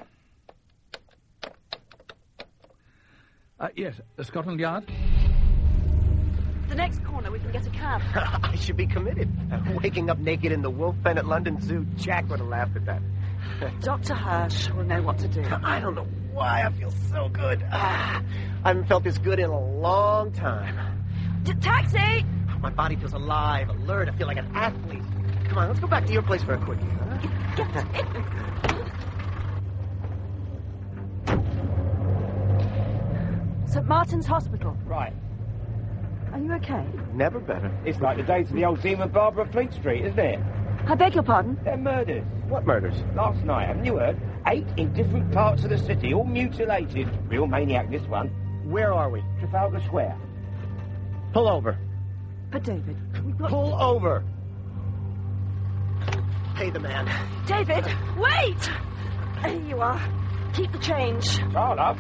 Yes, Scotland Yard? The next corner, we can get a cab. I should be committed. Waking up naked in the wolf pen at London Zoo, Jack would have laughed at that. Dr. Hirsch will know what to do. I don't know why I feel so good. I haven't felt this good in a long time. Taxi! My body feels alive, alert. I feel like an athlete. Come on, let's go back to your place for a quickie, huh? Get in. St. Martin's Hospital. Right. Are you okay? Never better. It's like the days of the old Demon Barber of Fleet Street, isn't it? I beg your pardon? They're murders. What murders? Last night, haven't you heard? 8 in different parts of the city, all mutilated. Real maniac, this one. Where are we? Trafalgar Square. Pull over. But, David, we've got... Pull over. Pay the man. David, wait! Here you are. Keep the change. Start up.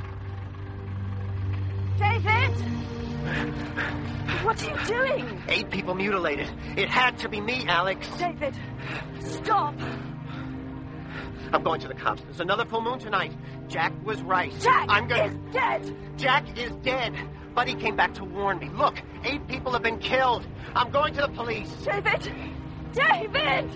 David! What are you doing? 8 people mutilated. It had to be me, Alex. David, stop. I'm going to the cops. There's another full moon tonight. Jack was right. Jack is dead. Jack is dead. Buddy came back to warn me. Look, 8 people have been killed. I'm going to the police. David! David!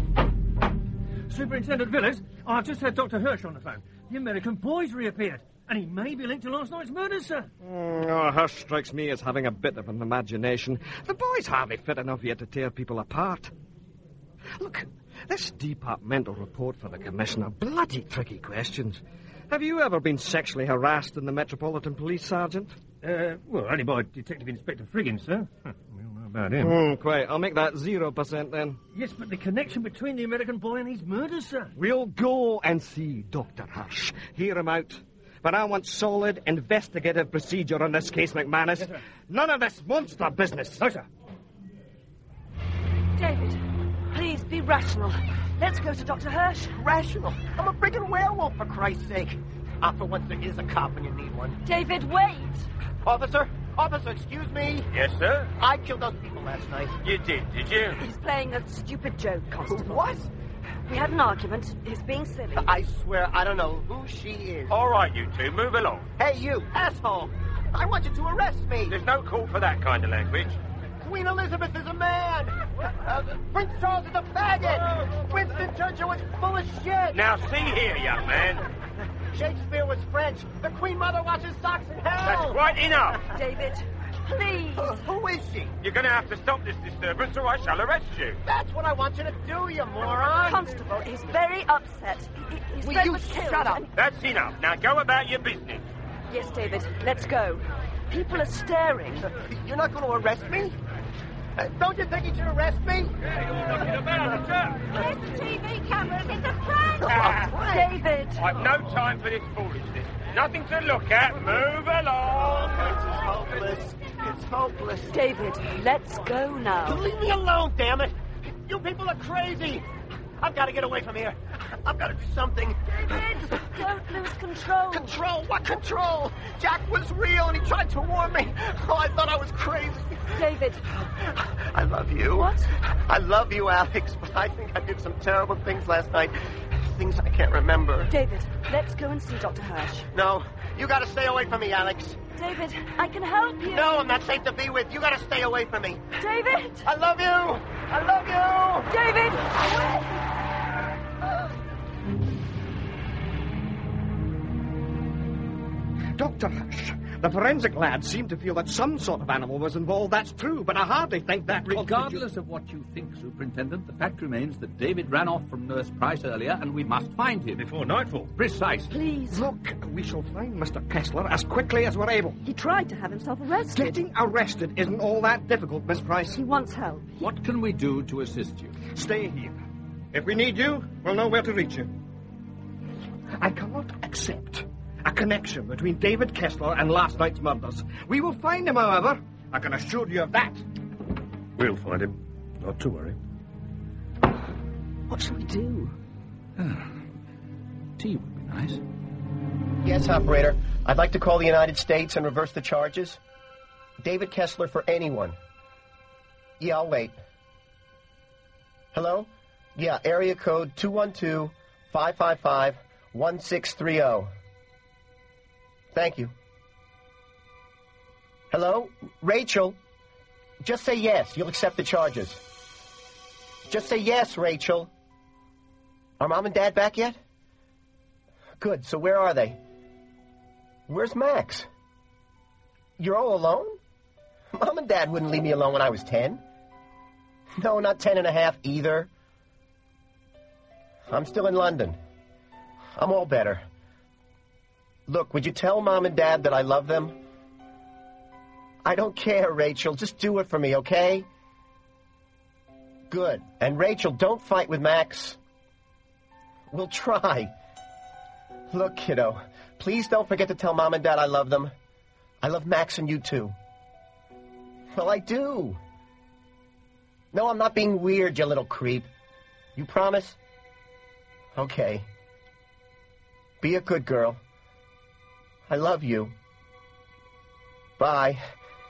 Superintendent Villas, I've just had Dr. Hirsch on the phone. The American boys reappeared. And he may be linked to last night's murder, sir. Hirsch strikes me as having a bit of an imagination. The boy's hardly fit enough yet to tear people apart. Look, this departmental report for the Commissioner, bloody tricky questions. Have you ever been sexually harassed in the Metropolitan Police, Sergeant? Well, only by Detective Inspector Friggins, sir. We all know about him. Quite. I'll make that 0% then. Yes, but the connection between the American boy and his murder, sir. We'll go and see Dr. Hirsch. Hear him out. But I want solid investigative procedure on this case, McManus. Yes, sir. None of this monster business. No, sir. David, please be rational. Let's go to Dr. Hirsch. Rational? I'm a friggin' werewolf, for Christ's sake. For once there is a cop when you need one. David, wait! Officer, excuse me. Yes, sir? I killed those people last night. You did you? He's playing a stupid joke, Constable. What? We had an argument. He's being silly. I swear I don't know who she is. All right, you two, move along. Hey, you, asshole! I want you to arrest me. There's no call for that kind of language. Queen Elizabeth is a man. Prince Charles is a faggot. Winston Churchill was full of shit. Now, see here, young man. Shakespeare was French. The Queen Mother washes socks in hell. That's quite enough. David, please. Who is she? You're going to have to stop this disturbance or I shall arrest you. That's what I want you to do, you moron. Constable, he's very upset. His Will friend you was killed. shut up? That's enough. Now go about your business. Yes, David, let's go. People are staring. You're not going to arrest me? Don't you think you should arrest me? Where's the TV cameras? It's a prank! David! I've no time for this foolishness. Nothing to look at. Move along. It's hopeless. It's hopeless. David, let's go now. Leave me alone, damn it. You people are crazy. I've got to get away from here. I've got to do something. David, don't lose control. Control? What control? Jack was real and he tried to warn me. Oh, I thought I was crazy. David. I love you. What? I love you, Alex, but I think I did some terrible things last night. Things I can't remember. David, let's go and see Dr. Hirsch. No, you got to stay away from me, Alex. David, I can help you. No, I'm not safe to be with. You got to stay away from me. David! I love you! I love you! David! Dr. Hirsch, the forensic lads seem to feel that some sort of animal was involved. That's true, but I hardly think that Regardless of what you think, Superintendent, the fact remains that David ran off from Nurse Price earlier, and we must find him. Before nightfall. Precisely. Please. Look, we shall find Mr. Kessler as quickly as we're able. He tried to have himself arrested. Getting arrested isn't all that difficult, Miss Price. He wants help. What can we do to assist you? Stay here. If we need you, we'll know where to reach you. I cannot accept a connection between David Kessler and last night's murders. We will find him, however. I can assure you of that. We'll find him. Not to worry. What shall we do? Tea would be nice. Yes, operator. I'd like to call the United States and reverse the charges. David Kessler for anyone. Yeah, I'll wait. Hello? Yeah, area code 212-555-1630. Thank you. Hello? Rachel? Just say yes. You'll accept the charges. Just say yes, Rachel. Are Mom and Dad back yet? Good. So where are they? Where's Max? You're all alone? Mom and Dad wouldn't leave me alone when I was 10. No, not 10 and a half either. I'm still in London. I'm all better. Look, would you tell Mom and Dad that I love them? I don't care, Rachel. Just do it for me, okay? Good. And Rachel, don't fight with Max. We'll try. Look, kiddo, please don't forget to tell Mom and Dad I love them. I love Max and you too. Well, I do. No, I'm not being weird, you little creep. You promise? Okay. Be a good girl. I love you. Bye.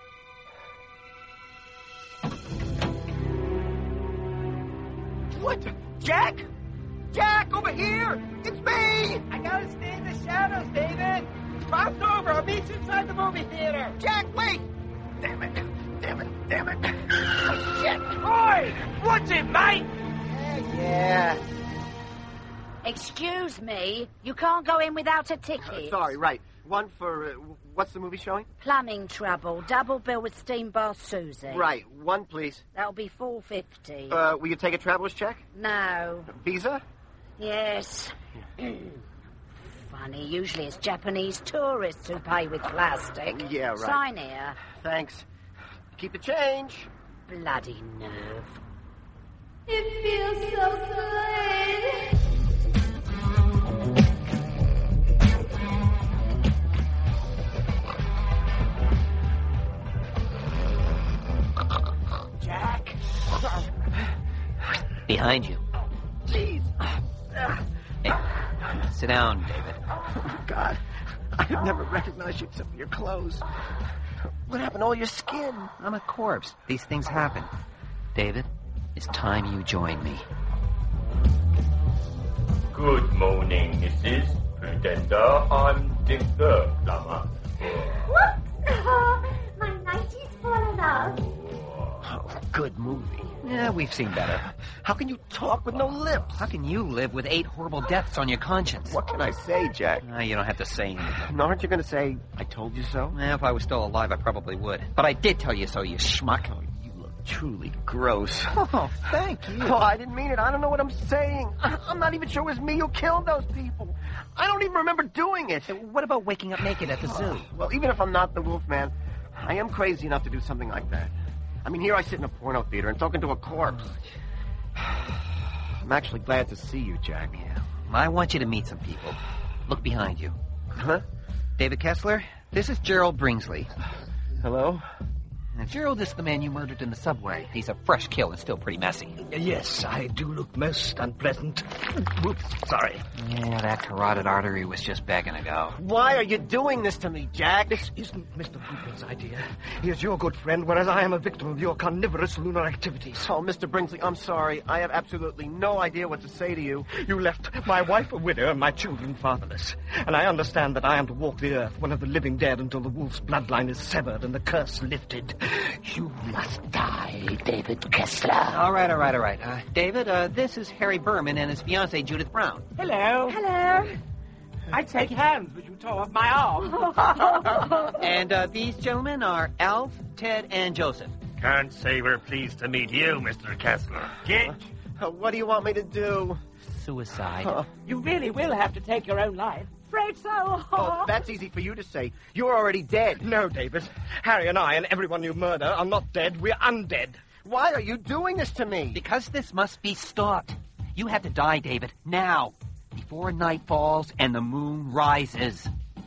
What? Jack? Jack, over here! It's me! I gotta stay in the shadows, David. Cross over. I'll meet you inside the movie theater. Jack, wait! Damn it. Damn it. Damn it. Oh, shit. Oi! What's it, mate? Yeah. Excuse me, you can't go in without a ticket. Sorry, right. one for... what's the movie showing? Plumbing Trouble. Double bill with Steam Bath Susie. Right. One, please. That'll be $4.50. Will you take a traveler's check? No. Visa? Yes. Funny. Usually it's Japanese tourists who pay with plastic. Yeah, right. Sign here. Thanks. Keep the change. Bloody nerve. It feels so good. Jack. Behind you. Please. Hey, sit down, David. Oh, God. I've never recognized you except for your clothes. What happened to all your skin? I'm a corpse. These things happen. David, it's time you join me. Good morning, Mrs. Prudenda. I'm the third plumber. Whoops! My nightie's fallen off. Oh, good movie. Yeah, we've seen better. How can you talk with no lips? How can you live with 8 horrible deaths on your conscience? What can I say, Jack? You don't have to say anything. No, aren't you going to say, I told you so? If I was still alive, I probably would. But I did tell you so, you schmuck. Oh, you look truly gross. Oh, thank you. Oh, I didn't mean it. I don't know what I'm saying. I'm not even sure it was me who killed those people. I don't even remember doing it. What about waking up naked at the zoo? Well, even if I'm not the Wolfman, I am crazy enough to do something like that. I mean, here I sit in a porno theater and talking to a corpse. I'm actually glad to see you, Jack. Yeah. I want you to meet some people. Look behind you. Huh? David Kessler, this is Gerald Bringsley. Hello? Now, Gerald is the man you murdered in the subway. He's a fresh kill and still pretty messy. Yes, I do look most unpleasant. Whoops, sorry. Yeah, that carotid artery was just begging to go. Why are you doing this to me, Jack? This isn't Mr. Hooper's idea. He is your good friend, whereas I am a victim of your carnivorous lunar activities. Oh, Mr. Bringsley, I'm sorry. I have absolutely no idea what to say to you. You left my wife a widow and my children fatherless. And I understand that I am to walk the earth, one of the living dead, until the wolf's bloodline is severed and the curse lifted. You must die, David Kessler. All right. David, this is Harry Berman and his fiancée, Judith Brown. Hello. Hello. I take hands with you tore off my arm. And these gentlemen are Alf, Ted, and Joseph. Can't say we're pleased to meet you, Mr. Kessler. Get. What do you want me to do? Suicide. You really will have to take your own life. Afraid so. Oh, that's easy for you to say. You're already dead. No, David. Harry and I and everyone you murder are not dead. We're undead. Why are you doing this to me? Because this must be stopped. You have to die, David, now. Before night falls and the moon rises.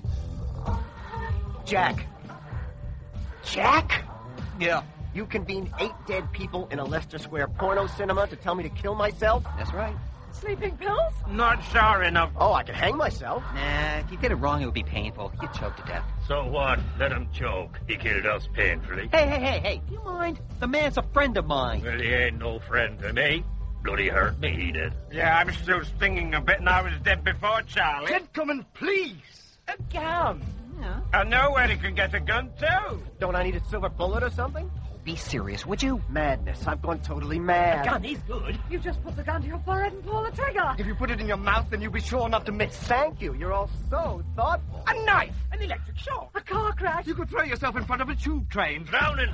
Jack. Jack? Yeah. You convened 8 dead people in a Leicester Square porno cinema to tell me to kill myself? That's right. Sleeping pills? Not sure enough. Oh, I can hang myself. Nah, if you did it wrong, it would be painful. You'd choke to death. So what? Let him choke. He killed us painfully. Hey, do you mind? The man's a friend of mine. Well, he ain't no friend to me. Bloody hurt me, he did. Yeah, I'm still stinging a bit, and I was dead before Charlie. Gentlemen, please. A gun. Yeah. I know where he can get a gun, too. Don't I need a silver bullet or something? Be serious, would you? Madness. I've gone totally mad. A gun is good. You just put the gun to your forehead and pull the trigger. If you put it in your mouth, then you'll be sure not to miss. Thank you. You're all so thoughtful. A knife. An electric shock. A car crash. You could throw yourself in front of a tube train. Drowning.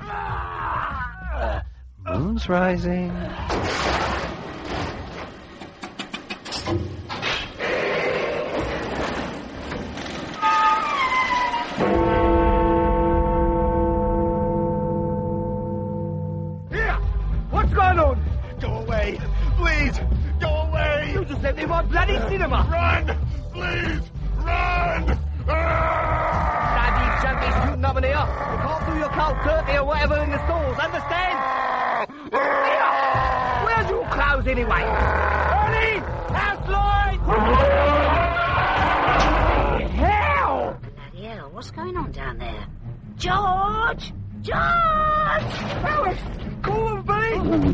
Moon's rising. What's going on? Go away. Please, go away. You just let me watch bloody cinema. Run! Please, run! Bloody junkies shooting up in here. You can't do your cold turkey or whatever in the stalls, understand? Where's your clothes anyway? Ernie! House lights! Hell! Bloody hell, what's going on down there? George! George! Alice! Call them, Billy!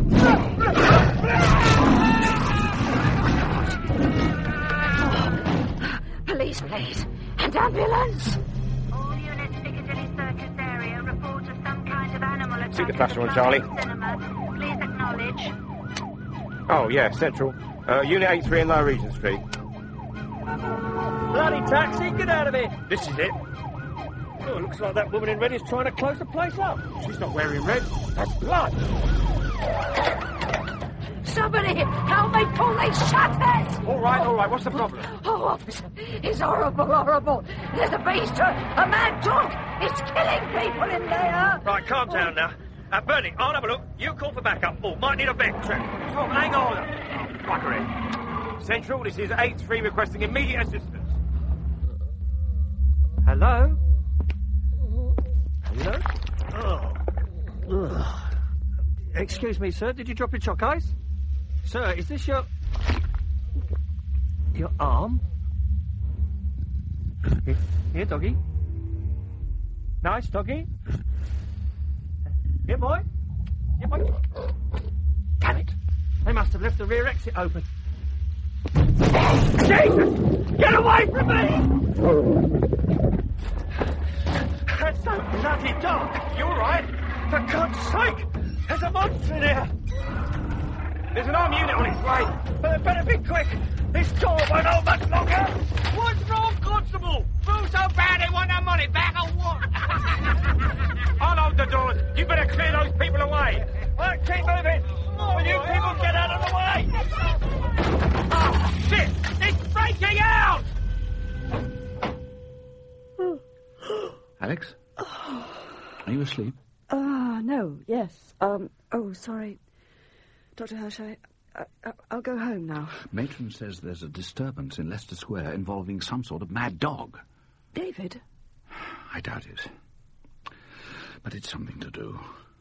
Police, please. And ambulance. All units Piccadilly Circus area report of some kind of animal attack. See the flasher on Charlie. Cinema. Please acknowledge. Oh, yeah, Central. Unit 83 in Lower Regent Street. Bloody taxi, get out of here. This is it. Oh, looks like that woman in red is trying to close the place up. She's not wearing red. That's blood. Somebody help me pull these shutters! All right. What's the problem? Oh, officer, it's horrible. There's a beast, a mad dog. It's killing people in there. Right, calm down now. Bernie, I'll have a look. You call for backup. Oh, might need a vet check. Tom, hang on. Fuckery. Central, this is 8-3 requesting immediate assistance. Hello? Oh. Excuse me, sir. Did you drop your chalk ice? Sir, is this your arm? Here, doggy. Nice, doggy. Here, boy. Damn it. They must have left the rear exit open. Jesus! Get away from me! That's so bloody dark. You all right? For God's sake! There's a monster in here! There's an armed unit on its way, but they better be quick. This door won't hold much longer. What's wrong, Constable? Who's so bad they want their money back or what? I'll hold the doors. You better clear those people away. Right, keep moving. Will you people get out of the way? Oh, shit! It's breaking out! Alex? Are you asleep? No, yes. Sorry. Dr. Hirsch, I'll go home now. Matron says there's a disturbance in Leicester Square involving some sort of mad dog. David? I doubt it. But it's something to do.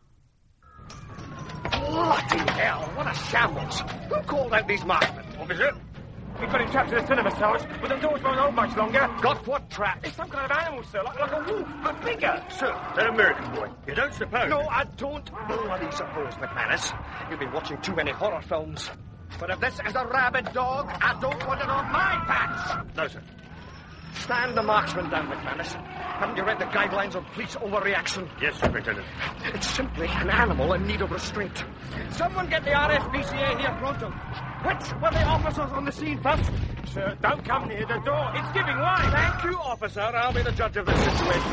Bloody hell, what a shambles! Who called out these marksmen? Officer, we've got him trapped in the cinema, Sarge, but the doors won't hold much longer. Got what trap? It's some kind of animal, sir, like a wolf, but bigger. Sir, that American boy. You don't suppose? No, I don't bloody suppose, McManus. You've been watching too many horror films. But if this is a rabid dog, I don't want it on my patch. No, sir. Stand the marksman down, McManus. Haven't you read the guidelines on police overreaction? Yes, Superintendent. It's simply an animal in need of restraint. Someone get the RSPCA here pronto. Which were the officers on the scene first? Sir, don't come near the door. It's giving way. Thank you, officer. I'll be the judge of this situation.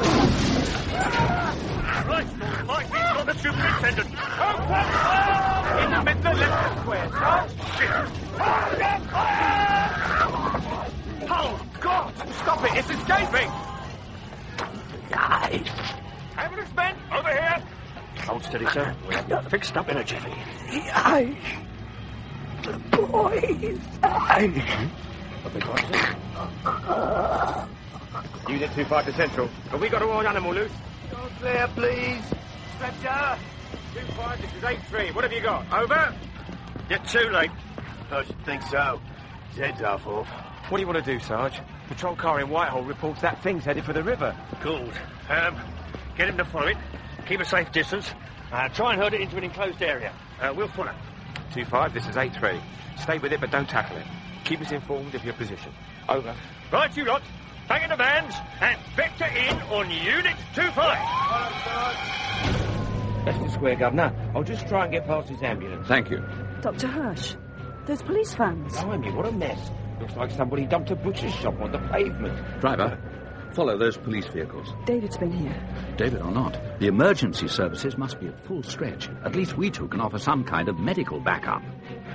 Right, Mike, he's got the superintendent. Open fire! In the middle of Leicester Square, sir. Oh, God! Stop it! It's escaping! Ambulance men, over here. Hold steady, sir. We'll have you fixed up in a jiffy. The boys. What they got, sir? Unit 25 to Central. Have we got a wild animal loose? Go clear, please. Stretcher. 25, this is 8-3. What have you got? Over? You're too late. I should think so. His head's half off. What do you want to do, Sarge? Patrol car in Whitehall reports that thing's headed for the river. Good. Get him to follow it. Keep a safe distance. Try and herd it into an enclosed area. We'll follow. 25, this is 8-3. Stay with it, but don't tackle it. Keep us informed of your position. Over. Right, you lot. Back in the vans and vector in on Unit 25. Leicester Square, Governor. I'll just try and get past his ambulance. Thank you. Dr. Hirsch, those police vans. Blimey, what a mess. Looks like somebody dumped a butcher's shop on the pavement. Driver, follow those police vehicles. David's been here. David or not, the emergency services must be at full stretch. At least we two can offer some kind of medical backup.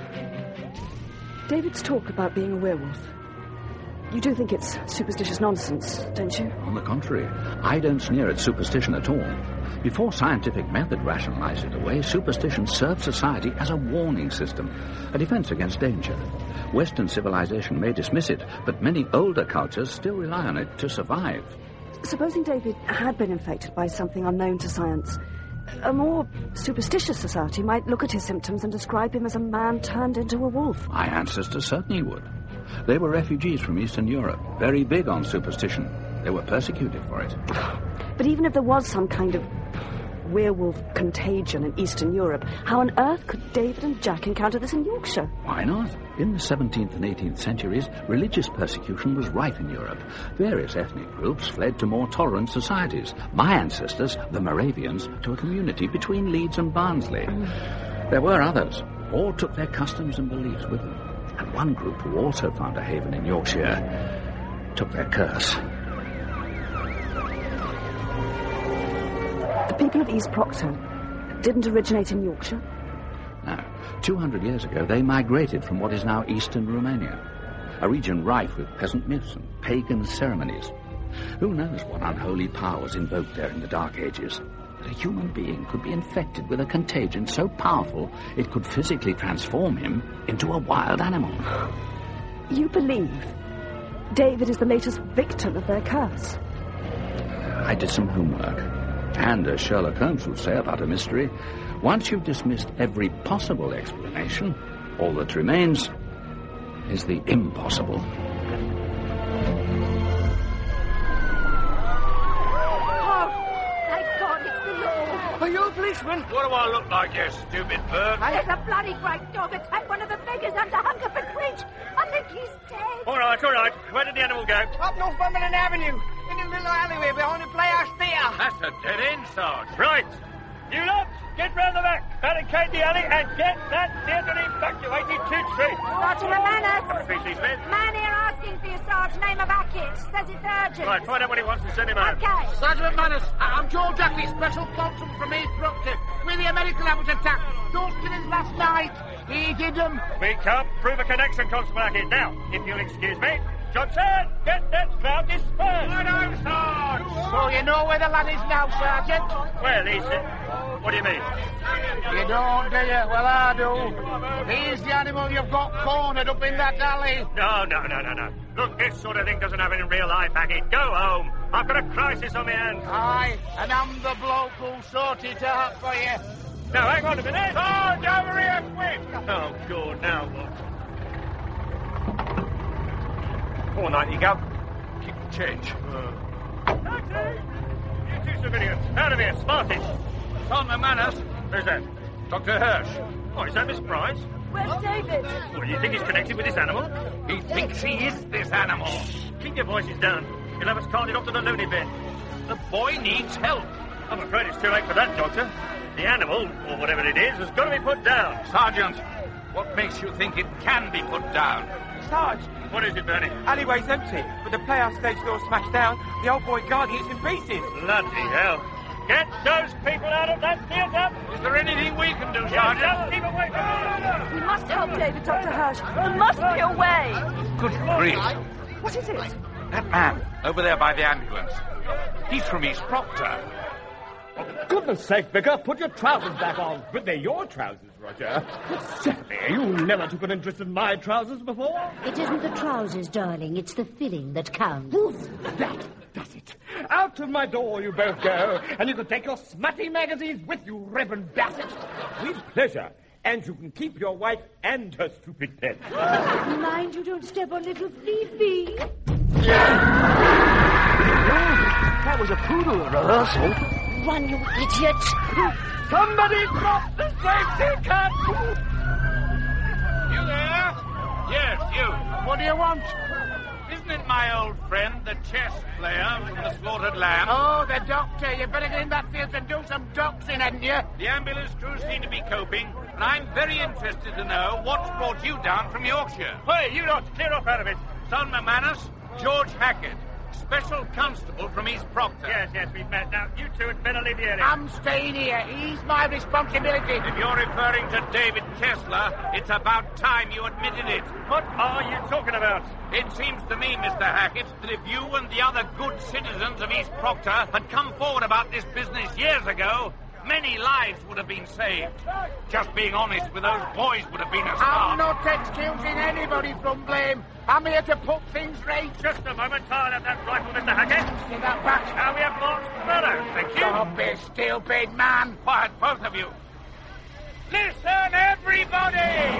David's talk about being a werewolf. You do think it's superstitious nonsense, don't you? On the contrary, I don't sneer at superstition at all. Before scientific method rationalized it away, superstition served society as a warning system, a defense against danger. Western civilization may dismiss it, but many older cultures still rely on it to survive. Supposing David had been infected by something unknown to science, a more superstitious society might look at his symptoms and describe him as a man turned into a wolf. My ancestors certainly would. They were refugees from Eastern Europe, very big on superstition. They were persecuted for it. But even if there was some kind of werewolf contagion in Eastern Europe, how on earth could David and Jack encounter this in Yorkshire? Why not? In the 17th and 18th centuries, religious persecution was rife in Europe. Various ethnic groups fled to more tolerant societies. My ancestors, the Moravians, to a community between Leeds and Barnsley. There were others. All took their customs and beliefs with them. And one group who also found a haven in Yorkshire took their curse. people of East Proctor didn't originate in Yorkshire? No. 200 years ago, they migrated from what is now eastern Romania, a region rife with peasant myths and pagan ceremonies. Who knows what unholy power was invoked there in the Dark Ages? That a human being could be infected with a contagion so powerful it could physically transform him into a wild animal. You believe David is the latest victim of their curse? I did some homework. And as Sherlock Holmes would say about a mystery, once you've dismissed every possible explanation, all that remains is the impossible. Are you a policeman? What do I look like, you stupid bird? There's a bloody great dog attacked one of the beggars under Hungerford Bridge. I think he's dead. All right. Where did the animal go? Up Northumberland Avenue, in the little alleyway behind the Playhouse Theatre. That's a dead end, Sarge. Right. You lot, get round the back, barricade the alley, and get that theatre evacuated to Tree. Sergeant McManus. Species, Liz. Man here asking for your Sarge. Name of Hackett. Says it's urgent. Right, find out what he wants and send him out. Okay. Sergeant McManus, I'm George Duffy, Special Constable from East Proctor. We're the American ambulance attack. Those killings last night. He did them. We can't prove a connection, Constable Hackett. Now, if you'll excuse me, Johnson, get that crowd dispersed. Right on, Sarge. So you know where the lad is now, Sergeant? Well, what do you mean? You don't, do you? Well, I do. He's the animal you've got cornered up in that alley. No. Look, this sort of thing doesn't happen in real life, Hackett. Go home. I've got a crisis on my hands. Aye, and I'm the bloke who'll sort it out for you. Now, hang on a minute. Sarge, over here, quick. Oh, good. Now what? 490, go. Keep the change. Taxi! You two civilians, out of here, smartish. Sergeant McManus. Who's that? Dr. Hirsch. Oh, is that Miss Price? Where's David? What, do you think he's connected with this animal? He thinks he is this animal. Shh, keep your voices down. You'll have us carted off to the loony bin. The boy needs help. I'm afraid it's too late for that, Doctor. The animal, or whatever it is, has got to be put down. Sergeant, what makes you think it can be put down? Sarge. What is it, Bernie? Alleyway's empty, but the Playhouse stage door smashed down. The old boy guarding it's in pieces. Bloody hell. Get those people out of that theatre! Is there anything we can do, Sergeant? Sergeant? Keep away from me! We must help David, Dr. Hirsch. There must be a way. Good grief. What is it? That man, over there by the ambulance. He's from East Proctor. For goodness sake, Vicar, put your trousers back on. But they're your trousers, Roger. But certainly, you never took an interest in my trousers before. It isn't the trousers, darling. It's the filling that counts. That does it. Out of my door you both go, and you can take your smutty magazines with you, Reverend Bassett. With pleasure. And you can keep your wife and her stupid pet. Mind you don't step on little Fifi. That was a poodle rehearsal. Run, you idiot. Somebody drop the safety cap! You there? Yes, you. What do you want? Isn't it my old friend, the chess player from the Slaughtered Lamb? Oh, the doctor. You better get in that field and do some doxing, hadn't you? The ambulance crew seem to be coping, and I'm very interested to know what's brought you down from Yorkshire. Hey, you lot, clear off out of it. Son McManus, George Hackett, Special Constable from East Proctor. Yes, we've met. Now, you two had better leave the area. I'm staying here. He's my responsibility. If you're referring to David Kessler, it's about time you admitted it. What are you talking about? It seems to me, Mr. Hackett, that if you and the other good citizens of East Proctor had come forward about this business years ago, many lives would have been saved. Just being honest with those boys would have been a start. I'm not excusing anybody from blame. I'm here to put things right. Just a moment. I'll have that rifle, Mr. Hackett. Give that back. Now we have Mark's brother. Thank you. Don't be stupid, man. Quiet, both of you. Listen, everybody!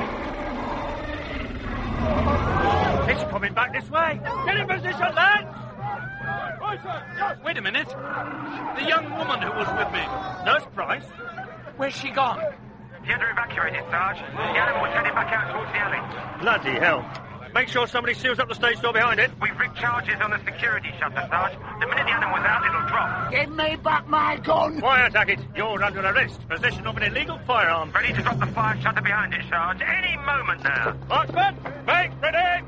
It's coming back this way. Get in position, lads. Wait a minute. The young woman who was with me. Nurse Price? Where's she gone? The other evacuated, Sarge. The animal was heading back out towards the alley. Bloody hell. Make sure somebody seals up the stage door behind it. We've rigged charges on the security shutter, Sarge. The minute the animal's out, it'll drop. Give me back my gun. Quiet, Hackett. You're under arrest. Possession of an illegal firearm. Ready to drop the fire shutter behind it, Sarge. Any moment now. Marksman, make ready.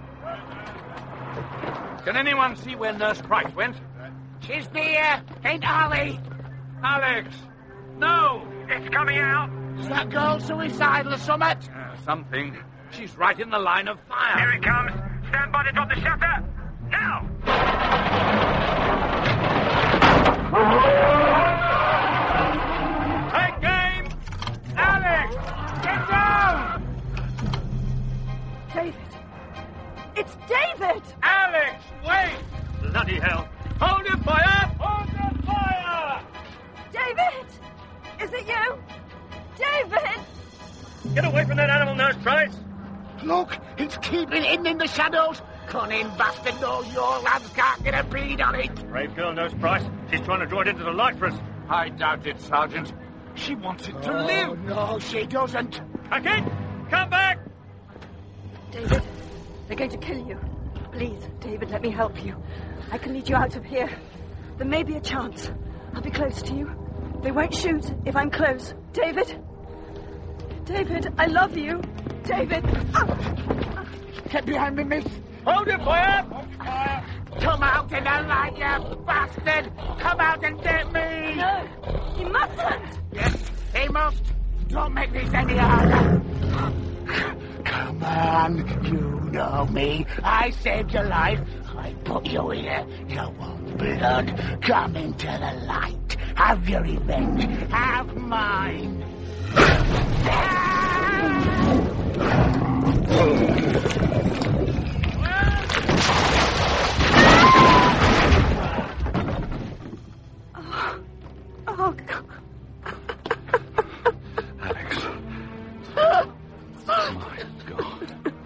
Can anyone see where Nurse Price went? She's there. Ain't Ollie. Alex, No! It's coming out! Is that girl suicidal or something? Something. She's right in the line of fire. Here it comes. Stand by to drop the shutter. Now! Take game! Alex! Get down! David! It's David! Alex, wait! Bloody hell! Hold your fire! Hold your fire! David! Is it you? David! Get away from that animal, Nurse Price! Look, it's keeping hidden in the shadows. Cunning bastard knows your lads can't get a bead on it. Brave girl, Nurse Price. She's trying to draw it into the light for us. I doubt it, Sergeant. She wants it to live. No, she doesn't. Hackett, come back! David, they're going to kill you. Please, David, let me help you. I can lead you out of here. There may be a chance. I'll be close to you. They won't shoot if I'm close. David? David, I love you. David. Get behind me, miss. Hold your fire! Come out in the light, you bastard! Come out and get me! No, he mustn't! Yes, he must. Don't make this any harder. Come on, you know me. I saved your life. I put you here. You want blood? Come into the light. Have your revenge. Have mine. Oh, God. Alex. My God.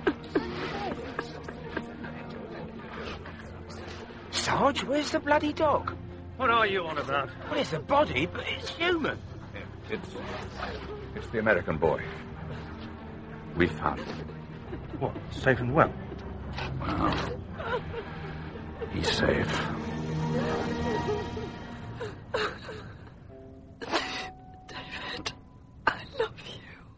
Sarge, where's the bloody dog? What are you on about? Well, it's a body, but it's human. It's the American boy. We found him. What, safe and well? Well, he's safe. David, I love you.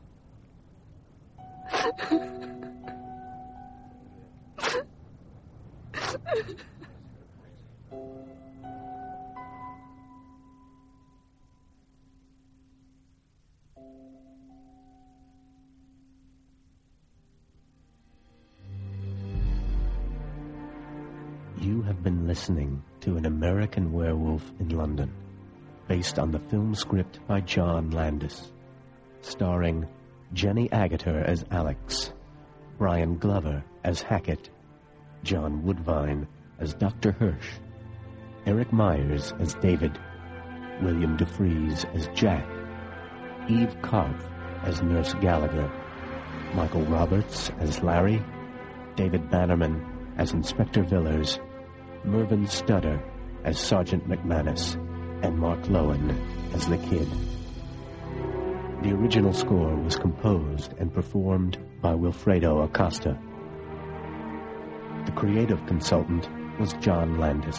You have been listening to An American Werewolf in London, based on the film script by John Landis, starring Jenny Agutter as Alex, Brian Glover as Hackett, John Woodvine as Dr. Hirsch, Eric Myers as David, William DeFries as Jack, Eve Karpf as Nurse Gallagher, Michael Roberts as Larry, David Bannerman as Inspector Villers, Mervyn Stutter as Sergeant McManus, and Mark Lowen as the Kid. The original score was composed and performed by Wilfredo Acosta. The creative consultant was John Landis.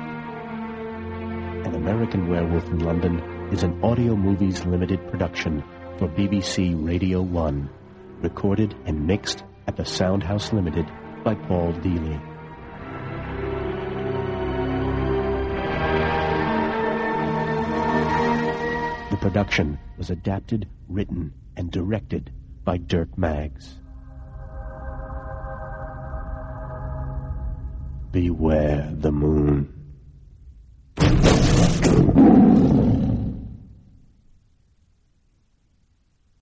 An American Werewolf in London is an Audio Movies Limited production for BBC Radio 1, recorded and mixed at the Soundhouse Limited by Paul Dealey. The production was adapted, written, and directed by Dirk Maggs. Beware the moon.